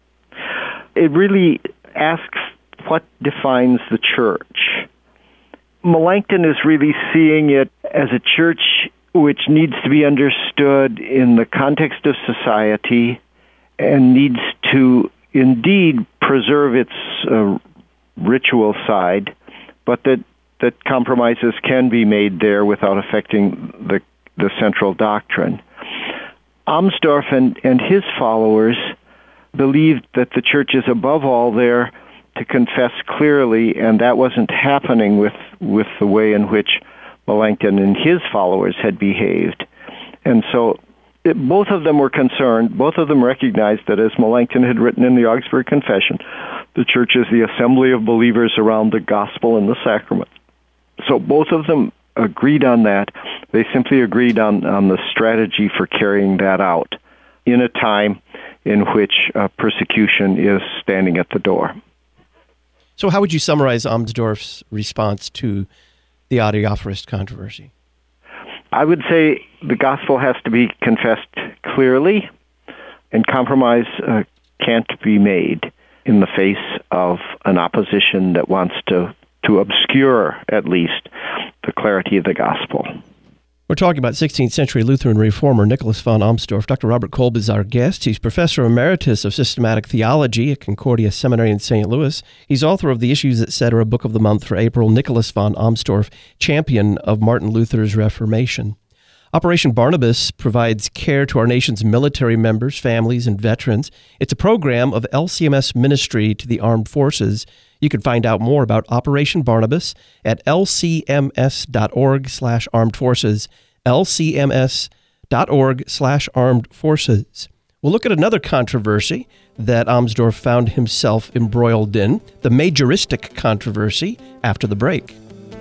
It really asks what defines the church. Melanchthon is really seeing it as a church which needs to be understood in the context of society and needs to indeed preserve its uh, ritual side, but that, that compromises can be made there without affecting the, the central doctrine. Amsdorf and, and his followers believed that the church is above all there to confess clearly, and that wasn't happening with, with the way in which Melanchthon and his followers had behaved. And so it, both of them were concerned, both of them recognized that, as Melanchthon had written in the Augsburg Confession, the church is the assembly of believers around the gospel and the sacrament. So both of them agreed on that. They simply agreed on, on the strategy for carrying that out in a time in which uh, persecution is standing at the door. So how would you summarize Amsdorf's response to the Adiaphorist controversy? I would say the gospel has to be confessed clearly, and compromise uh, can't be made in the face of an opposition that wants to, to obscure, at least, the clarity of the gospel. We're talking about sixteenth century Lutheran reformer Nicholas von Amsdorf. Doctor Robert Kolb is our guest. He's professor emeritus of systematic theology at Concordia Seminary in Saint Louis. He's author of the Issues Etc. Book of the Month for April. Nicholas von Amsdorf, champion of Martin Luther's Reformation. Operation Barnabas provides care to our nation's military members, families, and veterans. It's a program of L C M S ministry to the armed forces. You can find out more about Operation Barnabas at lcms.org slash armed forces, lcms.org slash armed forces. We'll look at another controversy that Amsdorf found himself embroiled in, the majoristic controversy, after the break.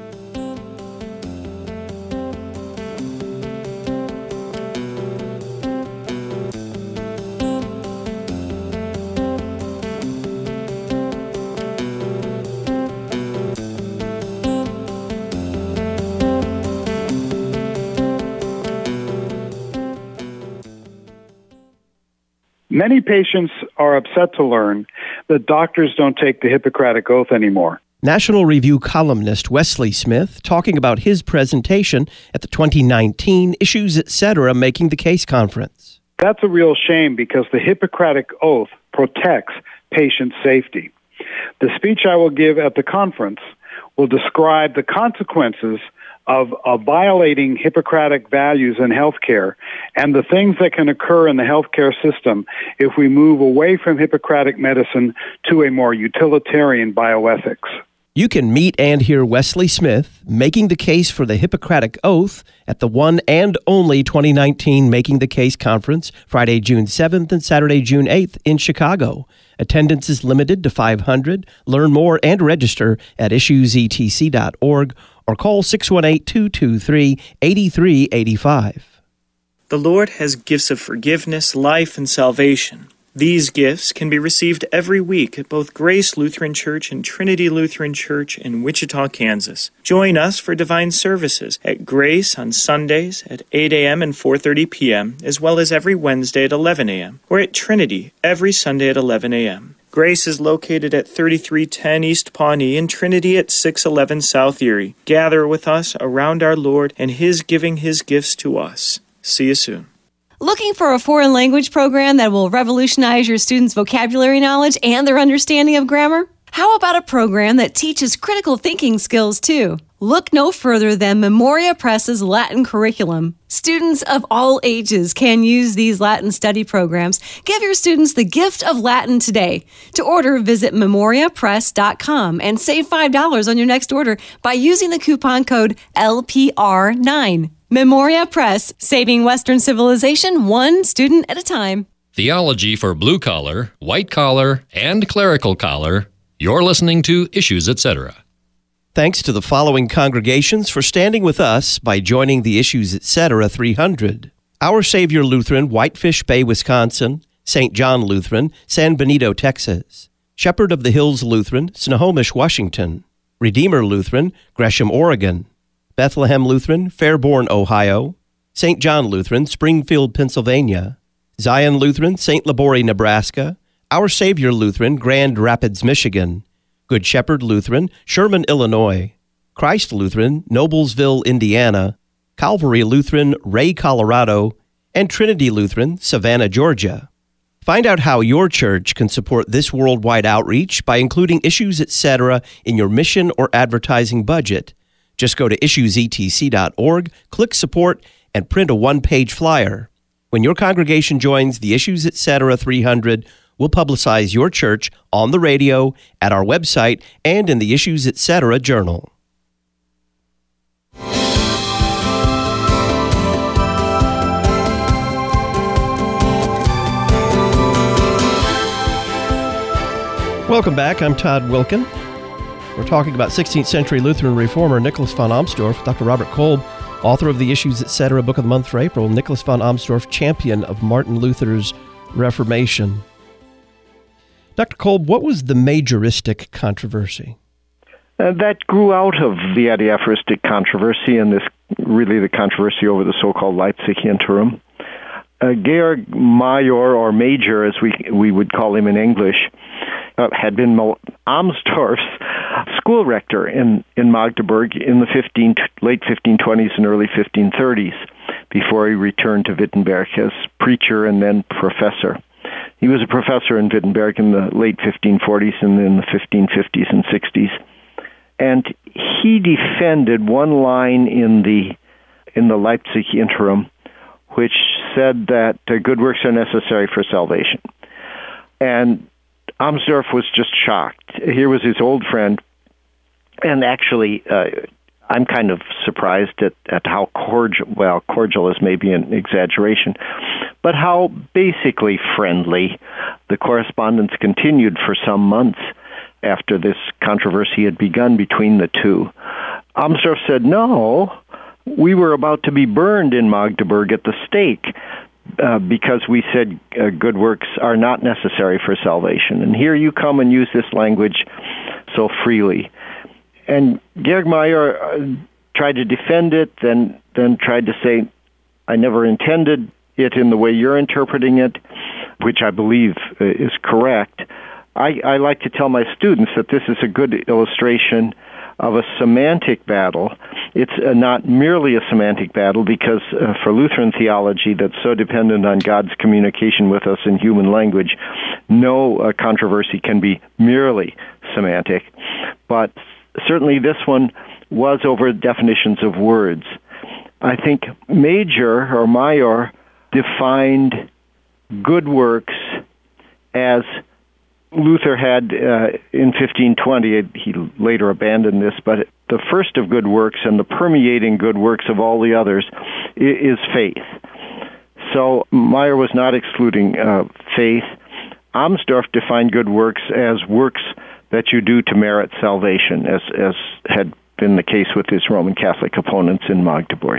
Many patients are upset to learn that doctors don't take the Hippocratic Oath anymore. National Review columnist Wesley Smith talking about his presentation at the twenty nineteen Issues Etc. Making the Case Conference. That's a real shame because the Hippocratic Oath protects patient safety. The speech I will give at the conference will describe the consequences of, of violating Hippocratic values in healthcare and the things that can occur in the healthcare system if we move away from Hippocratic medicine to a more utilitarian bioethics. You can meet and hear Wesley Smith making the case for the Hippocratic Oath at the one and only twenty nineteen Making the Case Conference, Friday, June seventh and Saturday, June eighth in Chicago. Attendance is limited to five hundred. Learn more and register at issues e t c dot org or call six one eight, two two three, eight three eight five. The Lord has gifts of forgiveness, life, and salvation. These gifts can be received every week at both Grace Lutheran Church and Trinity Lutheran Church in Wichita, Kansas. Join us for divine services at Grace on Sundays at eight a.m. and four thirty p.m., as well as every Wednesday at eleven a.m., or at Trinity every Sunday at eleven a.m. Grace is located at thirty-three ten East Pawnee and Trinity at six eleven South Erie. Gather with us around our Lord and His giving His gifts to us. See you soon. Looking for a foreign language program that will revolutionize your students' vocabulary knowledge and their understanding of grammar? How about a program that teaches critical thinking skills too? Look no further than Memoria Press's Latin curriculum. Students of all ages can use these Latin study programs. Give your students the gift of Latin today. To order, visit memoria press dot com and save five dollars on your next order by using the coupon code L P R nine. Memoria Press, saving Western civilization one student at a time. Theology for blue collar, white collar, and clerical collar. You're listening to Issues Etc. Thanks to the following congregations for standing with us by joining the Issues Etc. three hundred. Our Savior Lutheran, Whitefish Bay, Wisconsin. Saint John Lutheran, San Benito, Texas. Shepherd of the Hills Lutheran, Snohomish, Washington. Redeemer Lutheran, Gresham, Oregon. Bethlehem Lutheran, Fairborn, Ohio. Saint John Lutheran, Springfield, Pennsylvania; Zion Lutheran, Saint Labori, Nebraska; Our Savior Lutheran, Grand Rapids, Michigan; Good Shepherd Lutheran, Sherman, Illinois; Christ Lutheran, Noblesville, Indiana; Calvary Lutheran, Ray, Colorado; and Trinity Lutheran, Savannah, Georgia. Find out how your church can support this worldwide outreach by including Issues Etc. in your mission or advertising budget. Just go to issues e t c dot org, click Support, and print a one-page flyer. When your congregation joins the Issues Etc. three hundred, we'll publicize your church on the radio, at our website, and in the Issues Etc. journal. Welcome back. I'm Todd Wilkin. We're talking about sixteenth century Lutheran reformer Nicholas von Amsdorf. Doctor Robert Kolb, author of the Issues Etc. Book of the Month for April. Nicholas von Amsdorf, champion of Martin Luther's Reformation. Doctor Kolb, what was the majoristic controversy? Uh, that grew out of the adiaphoristic controversy and this really the controversy over the so-called Leipzig interim. Uh, Georg Major, or Major as we we would call him in English, uh, had been Amsdorf's school rector in, in Magdeburg in the fifteen, late fifteen twenties and early fifteen thirties, before he returned to Wittenberg as preacher and then professor. He was a professor in Wittenberg in the late fifteen forties and in the fifteen fifties and sixties. And he defended one line in the in the Leipzig interim, which said that uh, good works are necessary for salvation. And Amsdorf was just shocked. Here was his old friend, and actually, uh, I'm kind of surprised at, at how cordial, well, cordial is maybe an exaggeration, but how basically friendly the correspondence continued for some months after this controversy had begun between the two. Amsdorf said, no, we were about to be burned in Magdeburg at the stake uh, because we said uh, good works are not necessary for salvation. And here you come and use this language so freely. And Georg Major uh, tried to defend it, then then tried to say, I never intended it in the way you're interpreting it, which I believe uh, is correct. I, I like to tell my students that this is a good illustration of a semantic battle. It's uh, not merely a semantic battle because uh, for Lutheran theology that's so dependent on God's communication with us in human language, no uh, controversy can be merely semantic. But certainly this one was over definitions of words. I think Major or Major defined good works as Luther had uh, in fifteen twenty. He later abandoned this, but the first of good works and the permeating good works of all the others is faith. So Major was not excluding uh, faith. Amsdorf defined good works as works that you do to merit salvation, as, as had been the case with his Roman Catholic opponents in Magdeburg.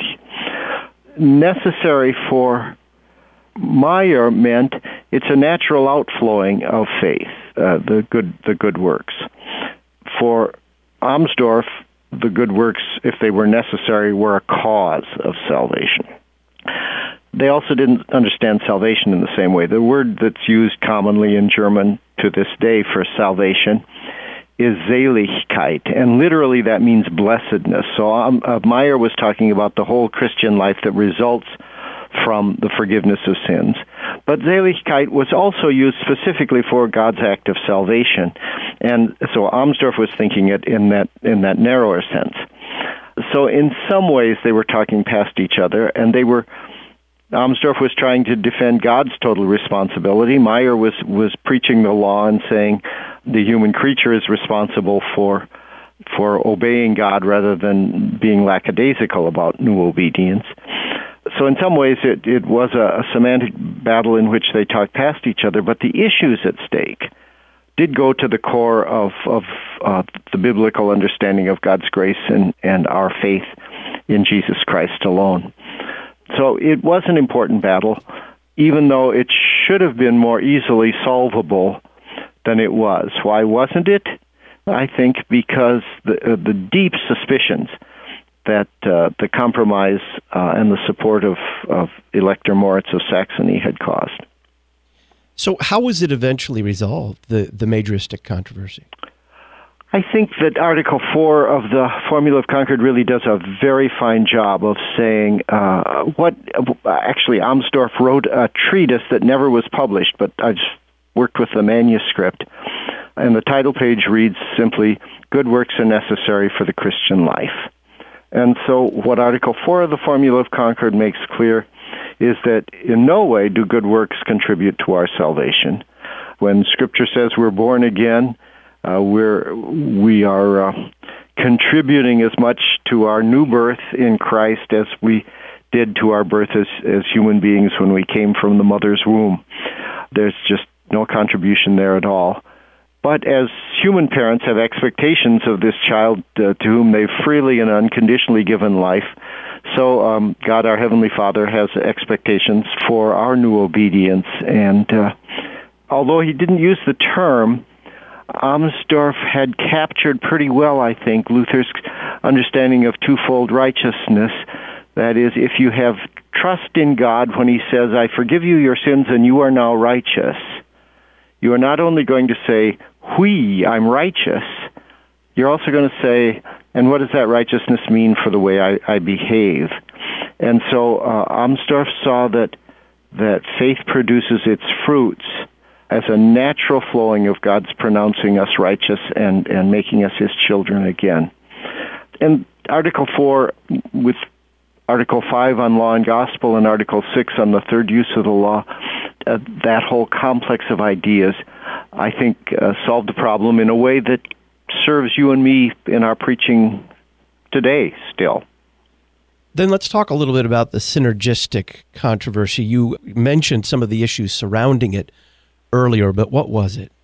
Necessary for Major meant it's a natural outflowing of faith, uh, the good the good works. For Amsdorf, the good works, if they were necessary, were a cause of salvation. They also didn't understand salvation in the same way. The word that's used commonly in German to this day for salvation is Seligkeit, and literally that means blessedness. So um, uh, Major was talking about the whole Christian life that results from the forgiveness of sins. But Seligkeit was also used specifically for God's act of salvation. And so Amsdorf was thinking it in that in that narrower sense. So in some ways they were talking past each other, and they were Amsdorf was trying to defend God's total responsibility. Major was, was preaching the law and saying the human creature is responsible for for obeying God rather than being lackadaisical about new obedience. So in some ways it, it was a, a semantic battle in which they talked past each other, but the issues at stake did go to the core of, of uh, the biblical understanding of God's grace and, and our faith in Jesus Christ alone. So it was an important battle, even though it should have been more easily solvable than it was. Why wasn't it? I think because the, uh, the deep suspicions that uh, the compromise uh, and the support of, of Elector Moritz of Saxony had caused. So how was it eventually resolved, the, the Majoristic controversy? I think that Article four of the Formula of Concord really does a very fine job of saying uh, what, actually, Amsdorf wrote a treatise that never was published, but I just worked with the manuscript, and the title page reads simply, "Good works are necessary for the Christian life." And so what Article four of the Formula of Concord makes clear is that in no way do good works contribute to our salvation. When Scripture says we're born again, Uh, we're, we are uh, contributing as much to our new birth in Christ as we did to our birth as, as human beings when we came from the mother's womb. There's just no contribution there at all. But as human parents have expectations of this child uh, to whom they've freely and unconditionally given life, so um, God, our Heavenly Father, has expectations for our new obedience. And uh, although he didn't use the term, Amsdorf had captured pretty well, I think, Luther's understanding of twofold righteousness. That is, if you have trust in God when he says, "I forgive you your sins and you are now righteous," you are not only going to say, "Hui, I'm righteous," you're also going to say, "And what does that righteousness mean for the way I, I behave?" And so uh, Amsdorf saw that that faith produces its fruits as a natural flowing of God's pronouncing us righteous and, and making us his children again. And Article four, with Article five on law and gospel and Article six on the third use of the law, uh, that whole complex of ideas, I think, uh, solved the problem in a way that serves you and me in our preaching today still. Then let's talk a little bit about the synergistic controversy. You mentioned some of the issues surrounding it earlier, but what was it?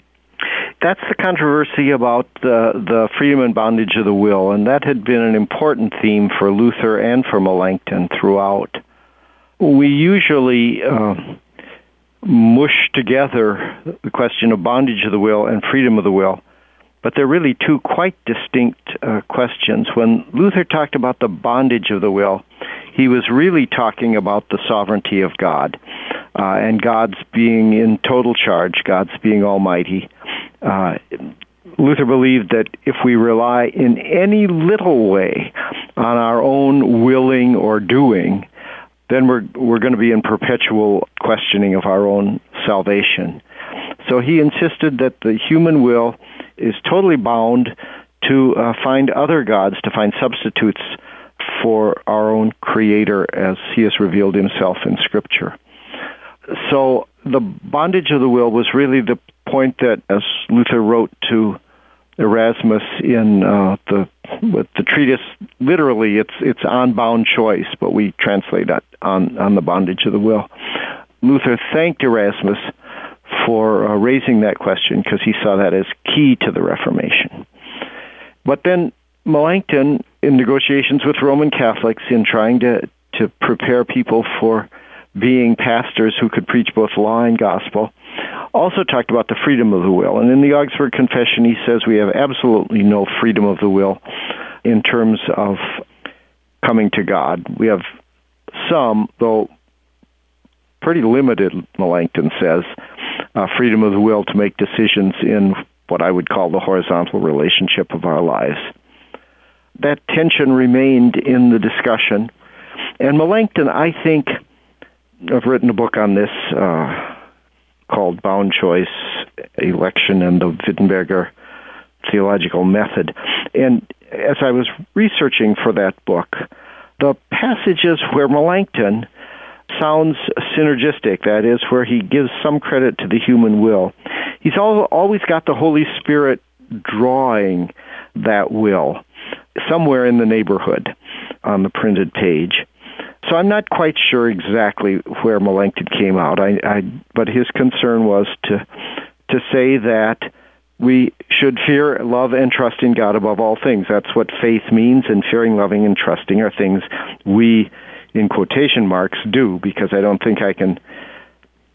That's the controversy about the, the freedom and bondage of the will, and that had been an important theme for Luther and for Melanchthon throughout. We usually uh, mush together the question of bondage of the will and freedom of the will, but they're really two quite distinct uh, questions. When Luther talked about the bondage of the will, he was really talking about the sovereignty of God. Uh, and God's being in total charge, God's being almighty. Uh, Luther believed that if we rely in any little way on our own willing or doing, then we're we're going to be in perpetual questioning of our own salvation. So he insisted that the human will is totally bound to uh, find other gods, to find substitutes for our own Creator as he has revealed himself in Scripture. So the bondage of the will was really the point that, as Luther wrote to Erasmus in uh, the with the treatise, literally it's it's on bound choice, but we translate that on, on the bondage of the will. Luther thanked Erasmus for uh, raising that question because he saw that as key to the Reformation. But then Melanchthon, in negotiations with Roman Catholics, in trying to, to prepare people for being pastors who could preach both law and gospel, also talked about the freedom of the will. And in the Augsburg Confession, he says we have absolutely no freedom of the will in terms of coming to God. We have some, though pretty limited, Melanchthon says, uh, freedom of the will to make decisions in what I would call the horizontal relationship of our lives. That tension remained in the discussion. And Melanchthon, I think, I've written a book on this uh, called Bound Choice, Election and the Wittenberger Theological Method. And as I was researching for that book, the passages where Melanchthon sounds synergistic, that is, where he gives some credit to the human will, he's always got the Holy Spirit drawing that will somewhere in the neighborhood on the printed page. So I'm not quite sure exactly where Melanchthon came out, I, I, but his concern was to to say that we should fear, love, and trust in God above all things. That's what faith means, and fearing, loving, and trusting are things we, in quotation marks, do, because I don't think I can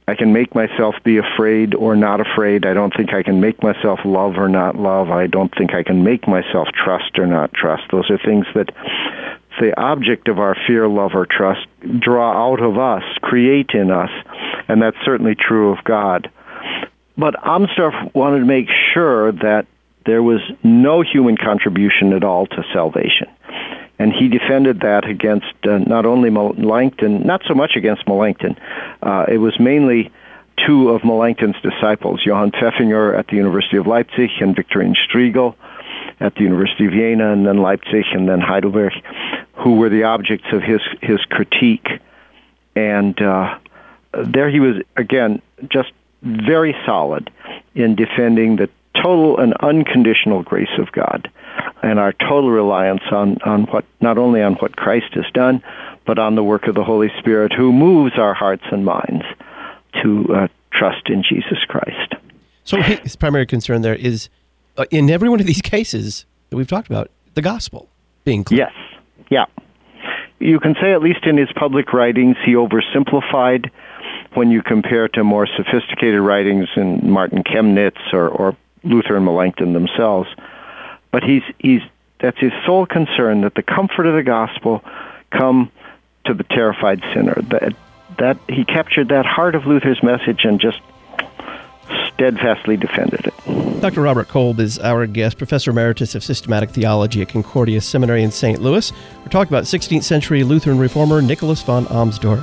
I can make myself be afraid or not afraid. I don't think I can make myself love or not love. I don't think I can make myself trust or not trust. Those are things that the object of our fear, love, or trust draw out of us, create in us, and that's certainly true of God. But Amsdorf wanted to make sure that there was no human contribution at all to salvation. And he defended that against uh, not only Melanchthon, not so much against Melanchthon. Uh, it was mainly two of Melanchthon's disciples, Johann Pfeffinger at the University of Leipzig and Viktorin Striegel at the University of Jena, and then Leipzig and then Heidelberg, who were the objects of his, his critique. And uh, there he was, again, just very solid in defending the total and unconditional grace of God and our total reliance on, on what, not only on what Christ has done, but on the work of the Holy Spirit who moves our hearts and minds to uh, trust in Jesus Christ. So his primary concern there is, uh, in every one of these cases that we've talked about, the gospel being clear. Yes, yeah. You can say, at least in his public writings, he oversimplified when you compare to more sophisticated writings in Martin Chemnitz or, or Luther and Melanchthon themselves. But he's he's that's his sole concern, that the comfort of the gospel come to the terrified sinner. That that he captured that heart of Luther's message and just steadfastly defended it. Doctor Robert Kolb is our guest, Professor Emeritus of Systematic Theology at Concordia Seminary in Saint Louis. We're talking about sixteenth century Lutheran reformer Nicholas von Amsdorf.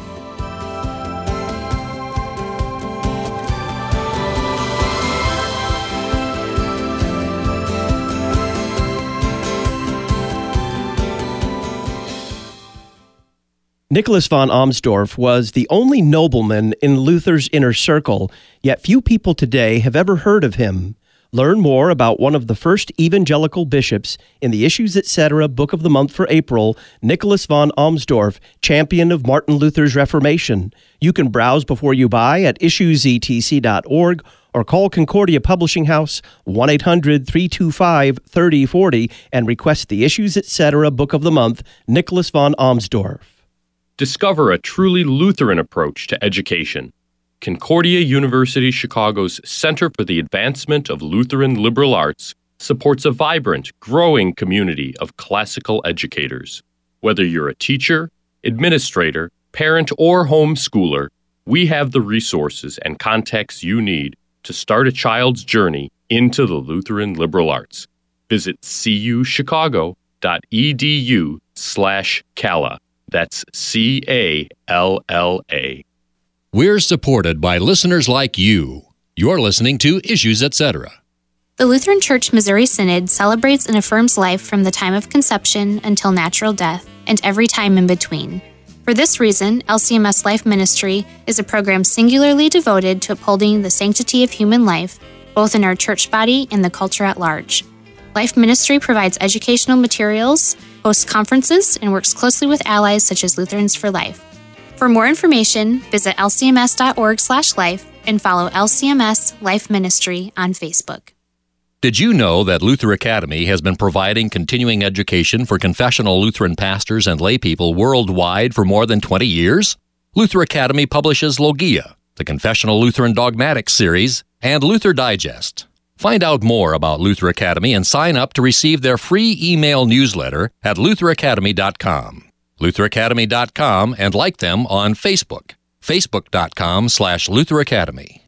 Nicholas von Amsdorf was the only nobleman in Luther's inner circle, yet few people today have ever heard of him. Learn more about one of the first evangelical bishops in the Issues Etc. Book of the Month for April, Nicholas von Amsdorf, champion of Martin Luther's Reformation. You can browse before you buy at issues e t c dot org or call Concordia Publishing House one eight hundred, three two five, three oh four oh and request the Issues Etc. Book of the Month, Nicholas von Amsdorf. Discover a truly Lutheran approach to education. Concordia University Chicago's Center for the Advancement of Lutheran Liberal Arts supports a vibrant, growing community of classical educators. Whether you're a teacher, administrator, parent, or homeschooler, we have the resources and contacts you need to start a child's journey into the Lutheran liberal arts. Visit c u chicago dot e d u slash calla. That's C A L L A. We're supported by listeners like you. You're listening to Issues Etc. The Lutheran Church Missouri Synod celebrates and affirms life from the time of conception until natural death and every time in between. For this reason, L C M S Life Ministry is a program singularly devoted to upholding the sanctity of human life, both in our church body and the culture at large. Life Ministry provides educational materials, hosts conferences, and works closely with allies such as Lutherans for Life. For more information, visit l c m s dot org slash life and follow L C M S Life Ministry on Facebook. Did you know that Luther Academy has been providing continuing education for confessional Lutheran pastors and laypeople worldwide for more than twenty years? Luther Academy publishes Logia, the Confessional Lutheran Dogmatics series, and Luther Digest. Find out more about Luther Academy and sign up to receive their free email newsletter at luther academy dot com. luther academy dot com and like them on Facebook. facebook dot com slash Luther Academy.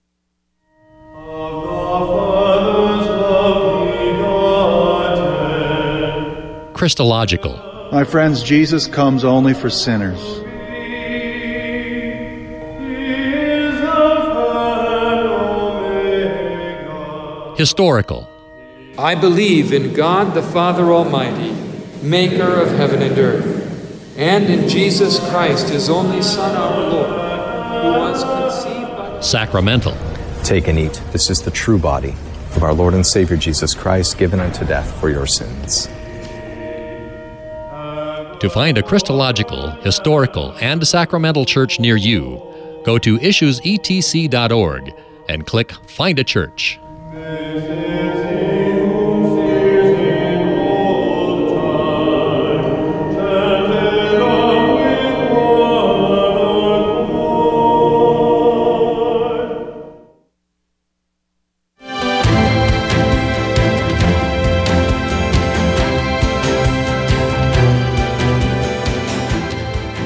Christological. My friends, Jesus comes only for sinners. Historical. I believe in God the Father Almighty, maker of heaven and earth, and in Jesus Christ, his only Son, our Lord, who was conceived by... Sacramental. Take and eat. This is the true body of our Lord and Savior Jesus Christ, given unto death for your sins. To find a Christological, historical, and sacramental church near you, go to issues e t c dot org and click Find a Church.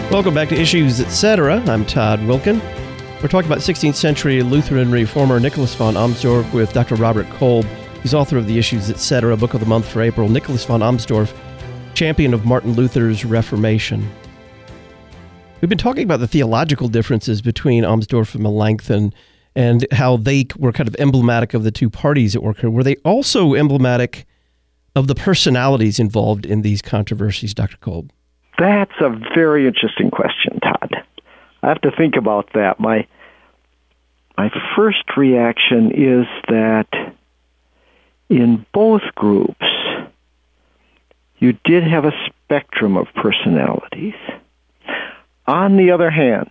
Welcome back to Issues, et cetera. I'm Todd Wilkin. We're talking about sixteenth century Lutheran reformer Nicholas von Amsdorf with Doctor Robert Kolb. He's author of the Issues, et cetera, book of the month for April. Nicholas von Amsdorf, champion of Martin Luther's Reformation. We've been talking about the theological differences between Amsdorf and Melanchthon and how they were kind of emblematic of the two parties at work here. Were they also emblematic of the personalities involved in these controversies, Doctor Kolb? That's a very interesting question, Todd. I have to think about that. My my first reaction is that in both groups, you did have a spectrum of personalities. On the other hand,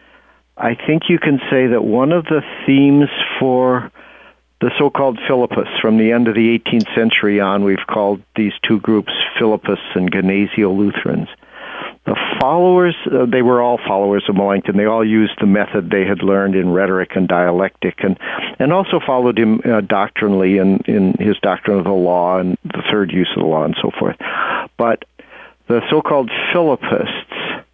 I think you can say that one of the themes for the so-called Philippists from the end of the eighteenth century on, we've called these two groups Philippists and Gnesio-Lutherans. The followers, uh, they were all followers of Melanchthon. They all used the method they had learned in rhetoric and dialectic, and, and also followed him uh, doctrinally in, in his doctrine of the law and the third use of the law and so forth. But the so-called Philippists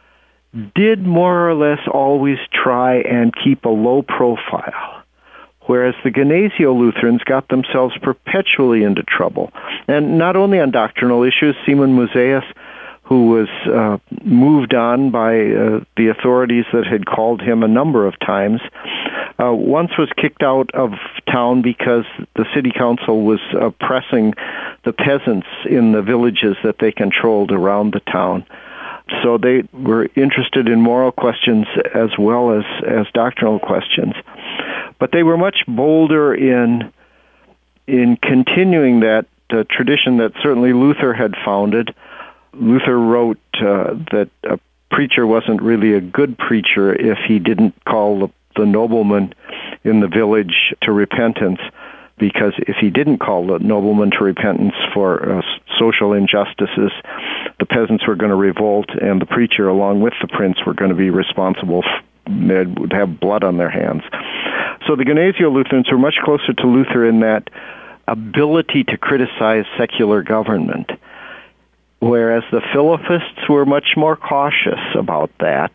did more or less always try and keep a low profile, whereas the Gnesio-Lutherans got themselves perpetually into trouble. And not only on doctrinal issues, Simon Musaeus, who was uh, moved on by uh, the authorities that had called him a number of times, uh, once was kicked out of town because the city council was oppressing the peasants in the villages that they controlled around the town. So they were interested in moral questions as well as, as doctrinal questions. But they were much bolder in, in continuing that uh, tradition that certainly Luther had founded. Luther wrote uh, that a preacher wasn't really a good preacher if he didn't call the, the nobleman in the village to repentance, because if he didn't call the nobleman to repentance for uh, social injustices, the peasants were going to revolt, and the preacher, along with the prince, were going to be responsible. They would have blood on their hands. So the Gnesio-Lutherans were much closer to Luther in that ability to criticize secular government, whereas the Philippists were much more cautious about that.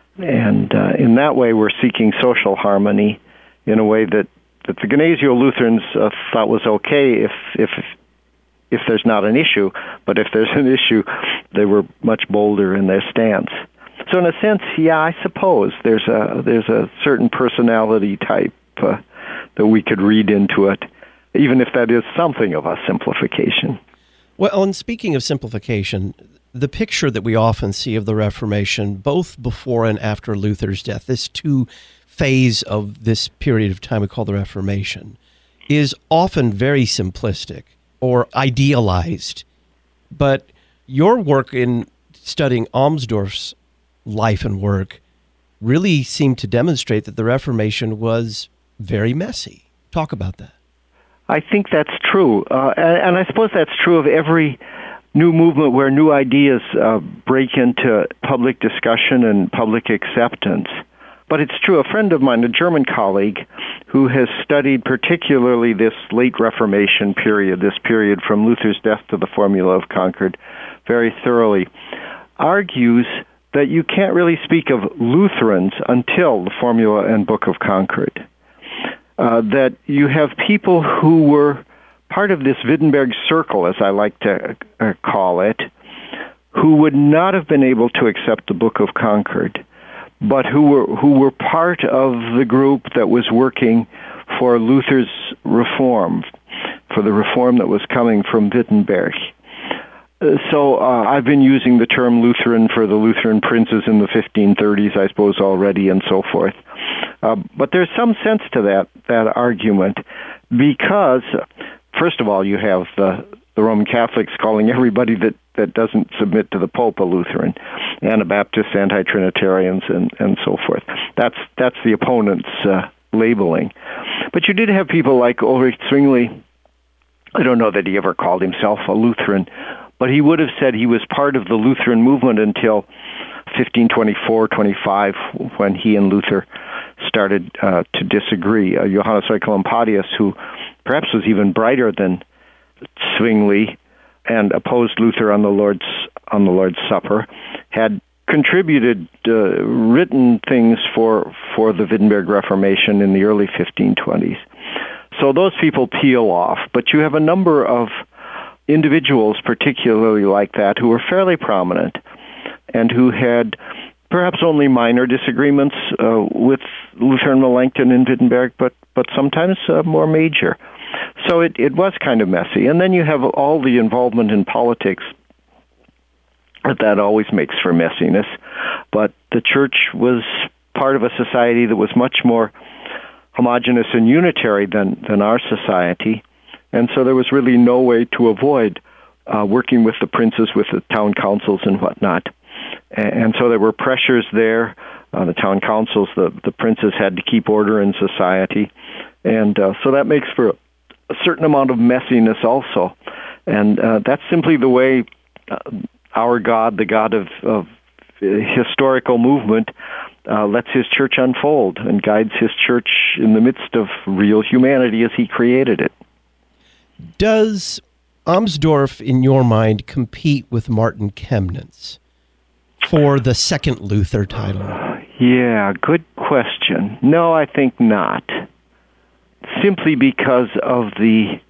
And uh, in that way, we're seeking social harmony in a way that, that the Gnesio-Lutherans uh, thought was okay if, if if there's not an issue, but if there's an issue, they were much bolder in their stance. So in a sense, yeah, I suppose there's a there's a certain personality type uh, that we could read into it, even if that is something of a simplification. Well, and speaking of simplification, the picture that we often see of the Reformation, both before and after Luther's death, this two phase of this period of time we call the Reformation, is often very simplistic or idealized. But your work in studying Amsdorf's life and work really seemed to demonstrate that the Reformation was very messy. Talk about that. I think that's true. Uh, and, and I suppose that's true of every new movement where new ideas uh, break into public discussion and public acceptance. But it's true. A friend of mine, a German colleague, who has studied particularly this late Reformation period, this period from Luther's death to the Formula of Concord, very thoroughly, argues that you can't really speak of Lutherans until the Formula and Book of Concord. Uh, that you have people who were part of this Wittenberg circle, as I like to uh, call it, who would not have been able to accept the Book of Concord, but who were who were part of the group that was working for Luther's reform, for the reform that was coming from Wittenberg. Uh, so uh, I've been using the term Lutheran for the Lutheran princes in the fifteen thirties, I suppose, already, and so forth. Uh, but there's some sense to that that argument because, first of all, you have the, the Roman Catholics calling everybody that, that doesn't submit to the Pope a Lutheran, Anabaptists, anti-Trinitarians, and, and so forth. That's that's the opponent's uh, labeling. But you did have people like Ulrich Zwingli. I don't know that he ever called himself a Lutheran, but he would have said he was part of the Lutheran movement until fifteen twenty-four twenty-five, when he and Luther started uh, to disagree. Uh, Johannes Oecolampadius, who perhaps was even brighter than Zwingli and opposed Luther on the Lord's on the Lord's Supper, had contributed uh, written things for, for the Wittenberg Reformation in the early fifteen twenties. So those people peel off, but you have a number of individuals particularly like that who were fairly prominent and who had perhaps only minor disagreements uh, with Luther and Melanchthon in Wittenberg, but, but sometimes uh, more major. So it, it was kind of messy. And then you have all the involvement in politics. That always makes for messiness. But the church was part of a society that was much more homogeneous and unitary than, than our society. And so there was really no way to avoid uh, working with the princes, with the town councils and whatnot. And, and so there were pressures there. Uh, the town councils, the, the princes had to keep order in society. And uh, so that makes for a certain amount of messiness also. And uh, that's simply the way uh, our God, the God of, of historical movement, uh, lets his church unfold and guides his church in the midst of real humanity as he created it. Does Amsdorf, in your mind, compete with Martin Chemnitz for the second Luther title? Yeah, good question. No, I think not. Simply because of the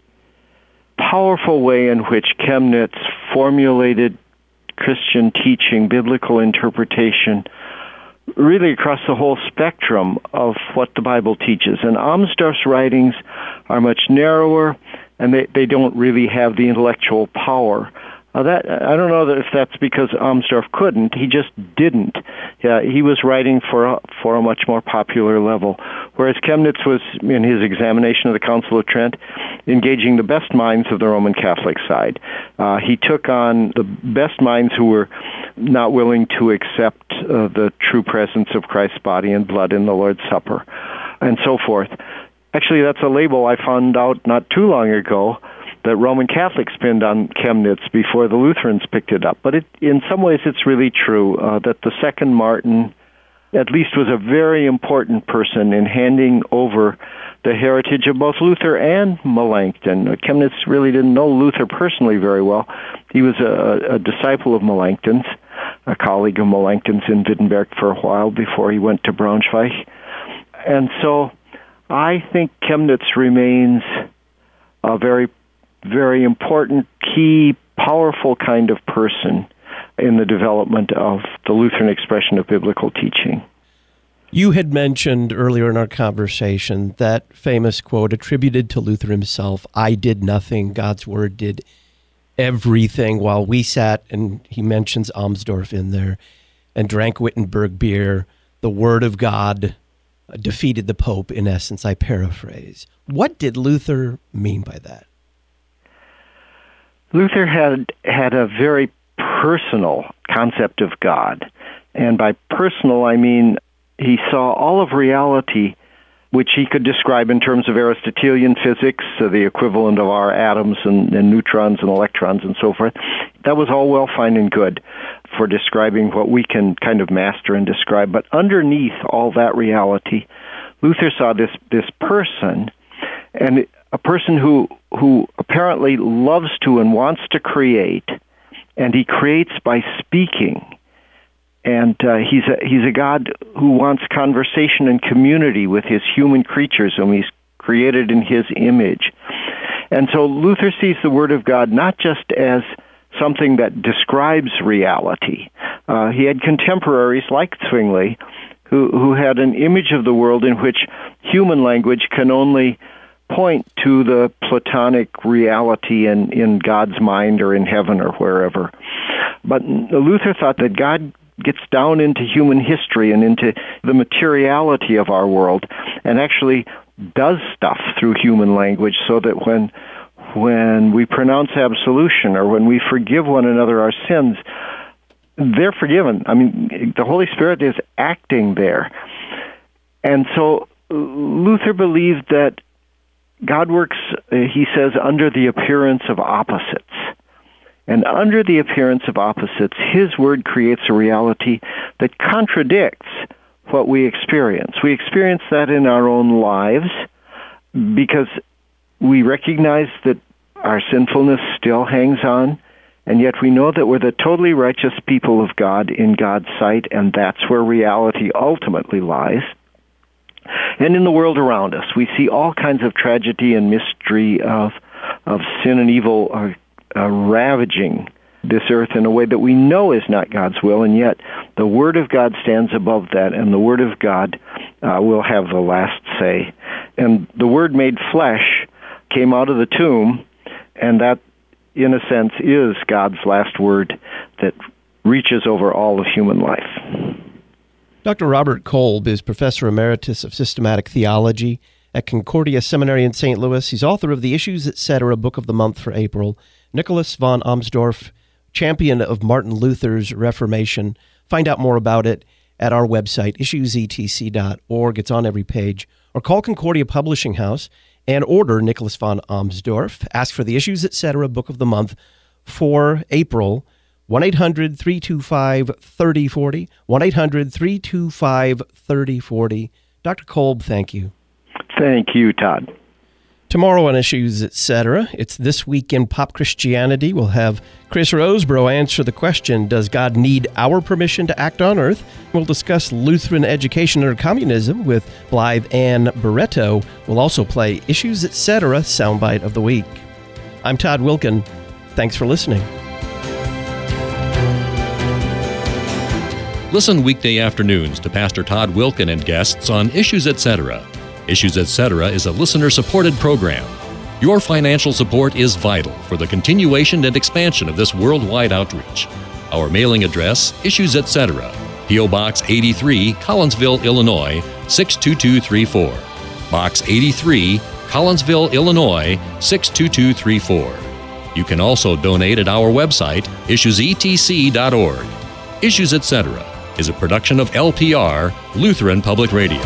powerful way in which Chemnitz formulated Christian teaching, biblical interpretation, really across the whole spectrum of what the Bible teaches. And Amsdorf's writings are much narrower, and they, they don't really have the intellectual power. Uh, that I don't know that if that's because Amsdorf couldn't. He just didn't. Yeah, he was writing for a, for a much more popular level, whereas Chemnitz was, in his examination of the Council of Trent, engaging the best minds of the Roman Catholic side. Uh, he took on the best minds who were not willing to accept uh, the true presence of Christ's body and blood in the Lord's Supper, and so forth. Actually, that's a label I found out not too long ago that Roman Catholics pinned on Chemnitz before the Lutherans picked it up. But it, in some ways it's really true uh, that the second Martin at least was a very important person in handing over the heritage of both Luther and Melanchthon. Uh, Chemnitz really didn't know Luther personally very well. He was a, a disciple of Melanchthon's, a colleague of Melanchthon's in Wittenberg for a while before he went to Braunschweig. And so I think Chemnitz remains a very very important, key, powerful kind of person in the development of the Lutheran expression of biblical teaching. You had mentioned earlier in our conversation that famous quote attributed to Luther himself, "I did nothing, God's word did everything," while we sat, and he mentions Amsdorf in there, and drank Wittenberg beer. The word of God defeated the Pope, in essence, I paraphrase. What did Luther mean by that? Luther had had a very personal concept of God. And by personal, I mean he saw all of reality, which he could describe in terms of Aristotelian physics, so the equivalent of our atoms and, and neutrons and electrons and so forth. That was all well, fine, and good for describing what we can kind of master and describe. But underneath all that reality, Luther saw this, this person, and a person who who apparently loves to and wants to create, and he creates by speaking. And uh, he's a he's a God who wants conversation and community with his human creatures, whom he's created in his image. And so Luther sees the Word of God not just as something that describes reality. Uh, he had contemporaries like Zwingli, who who had an image of the world in which human language can only point to the Platonic reality in, in God's mind or in heaven or wherever. But Luther thought that God gets down into human history and into the materiality of our world and actually does stuff through human language, so that when when we pronounce absolution or when we forgive one another our sins, they're forgiven. I mean, the Holy Spirit is acting there. And so Luther believed that God works, he says, under the appearance of opposites. And under the appearance of opposites, his word creates a reality that contradicts what we experience. We experience that in our own lives because we recognize that our sinfulness still hangs on And yet we know that we're the totally righteous people of God in God's sight, and that's where reality ultimately lies. And in the world around us, we see all kinds of tragedy and mystery of of sin and evil are, are ravaging this earth in a way that we know is not God's will, and yet the Word of God stands above that, and the Word of God uh, will have the last say. And the Word made flesh came out of the tomb, and that, in a sense, is God's last word that reaches over all of human life. Doctor Robert Kolb is Professor Emeritus of Systematic Theology at Concordia Seminary in Saint Louis. He's author of the Issues, et cetera. Book of the Month for April. Nicholas von Amsdorf, champion of Martin Luther's Reformation. Find out more about it at our website, issues e t c dot org. It's on every page. Or call Concordia Publishing House and order Nicholas von Amsdorf. Ask for the Issues, et cetera. Book of the Month for April. one eight hundred, three two five, three oh four oh. one eight hundred, three two five, three oh four oh. Doctor Kolb, thank you. Thank you, Todd. Tomorrow on Issues, et cetera, it's This Week in Pop Christianity. We'll have Chris Roseborough answer the question, does God need our permission to act on earth? We'll discuss Lutheran education under communism with Blythe Ann Barreto. We'll also play Issues, et cetera, Soundbite of the Week. I'm Todd Wilken. Thanks for listening. Listen weekday afternoons to Pastor Todd Wilken and guests on Issues, et cetera. Issues, et cetera is a listener-supported program. Your financial support is vital for the continuation and expansion of this worldwide outreach. Our mailing address, Issues, et cetera. P O. Box eighty-three, Collinsville, Illinois, six two two three four. Box eighty-three, Collinsville, Illinois, six two two three four. You can also donate at our website, issues e t c dot org. Issues, et cetera is a production of L P R, Lutheran Public Radio.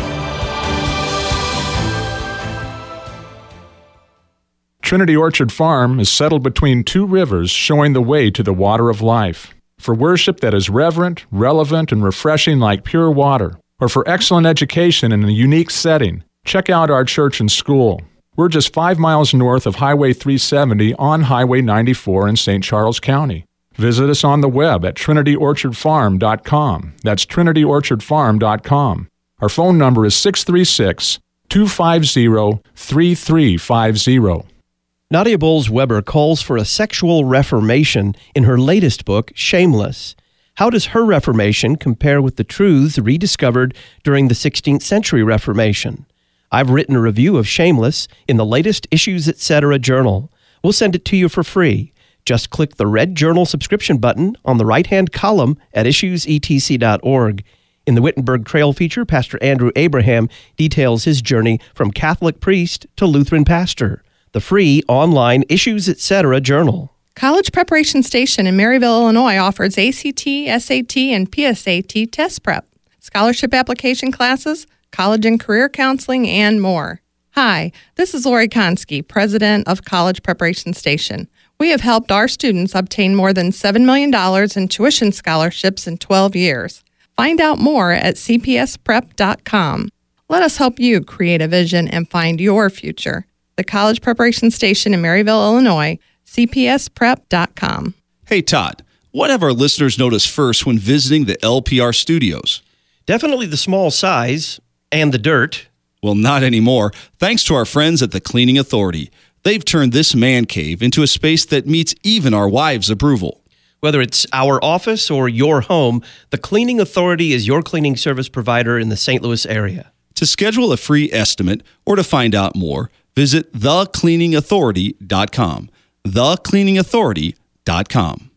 Trinity Orchard Farm is settled between two rivers, showing the way to the water of life. For worship that is reverent, relevant, and refreshing like pure water, or for excellent education in a unique setting, check out our church and school. We're just five miles north of Highway three seventy on Highway ninety-four in Saint Charles County. Visit us on the web at trinity orchard farm dot com. That's trinity orchard farm dot com. Our phone number is six three six, two five zero, three three five zero. Nadia Bolz-Weber calls for a sexual reformation in her latest book, Shameless. How does her reformation compare with the truths rediscovered during the sixteenth century Reformation? I've written a review of Shameless in the latest Issues, et cetera journal. We'll send it to you for free. Just click the red journal subscription button on the right-hand column at issues e t c dot org. In the Wittenberg Trail feature, Pastor Andrew Abraham details his journey from Catholic priest to Lutheran pastor. The free online Issues, et cetera journal. College Preparation Station in Maryville, Illinois offers A C T, S A T, and P S A T test prep, scholarship application classes, college and career counseling, and more. Hi, this is Lori Konski, president of College Preparation Station. We have helped our students obtain more than seven million dollars in tuition scholarships in twelve years. Find out more at c p s prep dot com. Let us help you create a vision and find your future. The College Preparation Station in Maryville, Illinois, c p s prep dot com. Hey, Todd, what have our listeners noticed first when visiting the L P R studios? Definitely the small size and the dirt. Well, not anymore, thanks to our friends at the Cleaning Authority. They've turned this man cave into a space that meets even our wives' approval. Whether it's our office or your home, the Cleaning Authority is your cleaning service provider in the Saint Louis area. To schedule a free estimate or to find out more, visit the cleaning authority dot com. the cleaning authority dot com.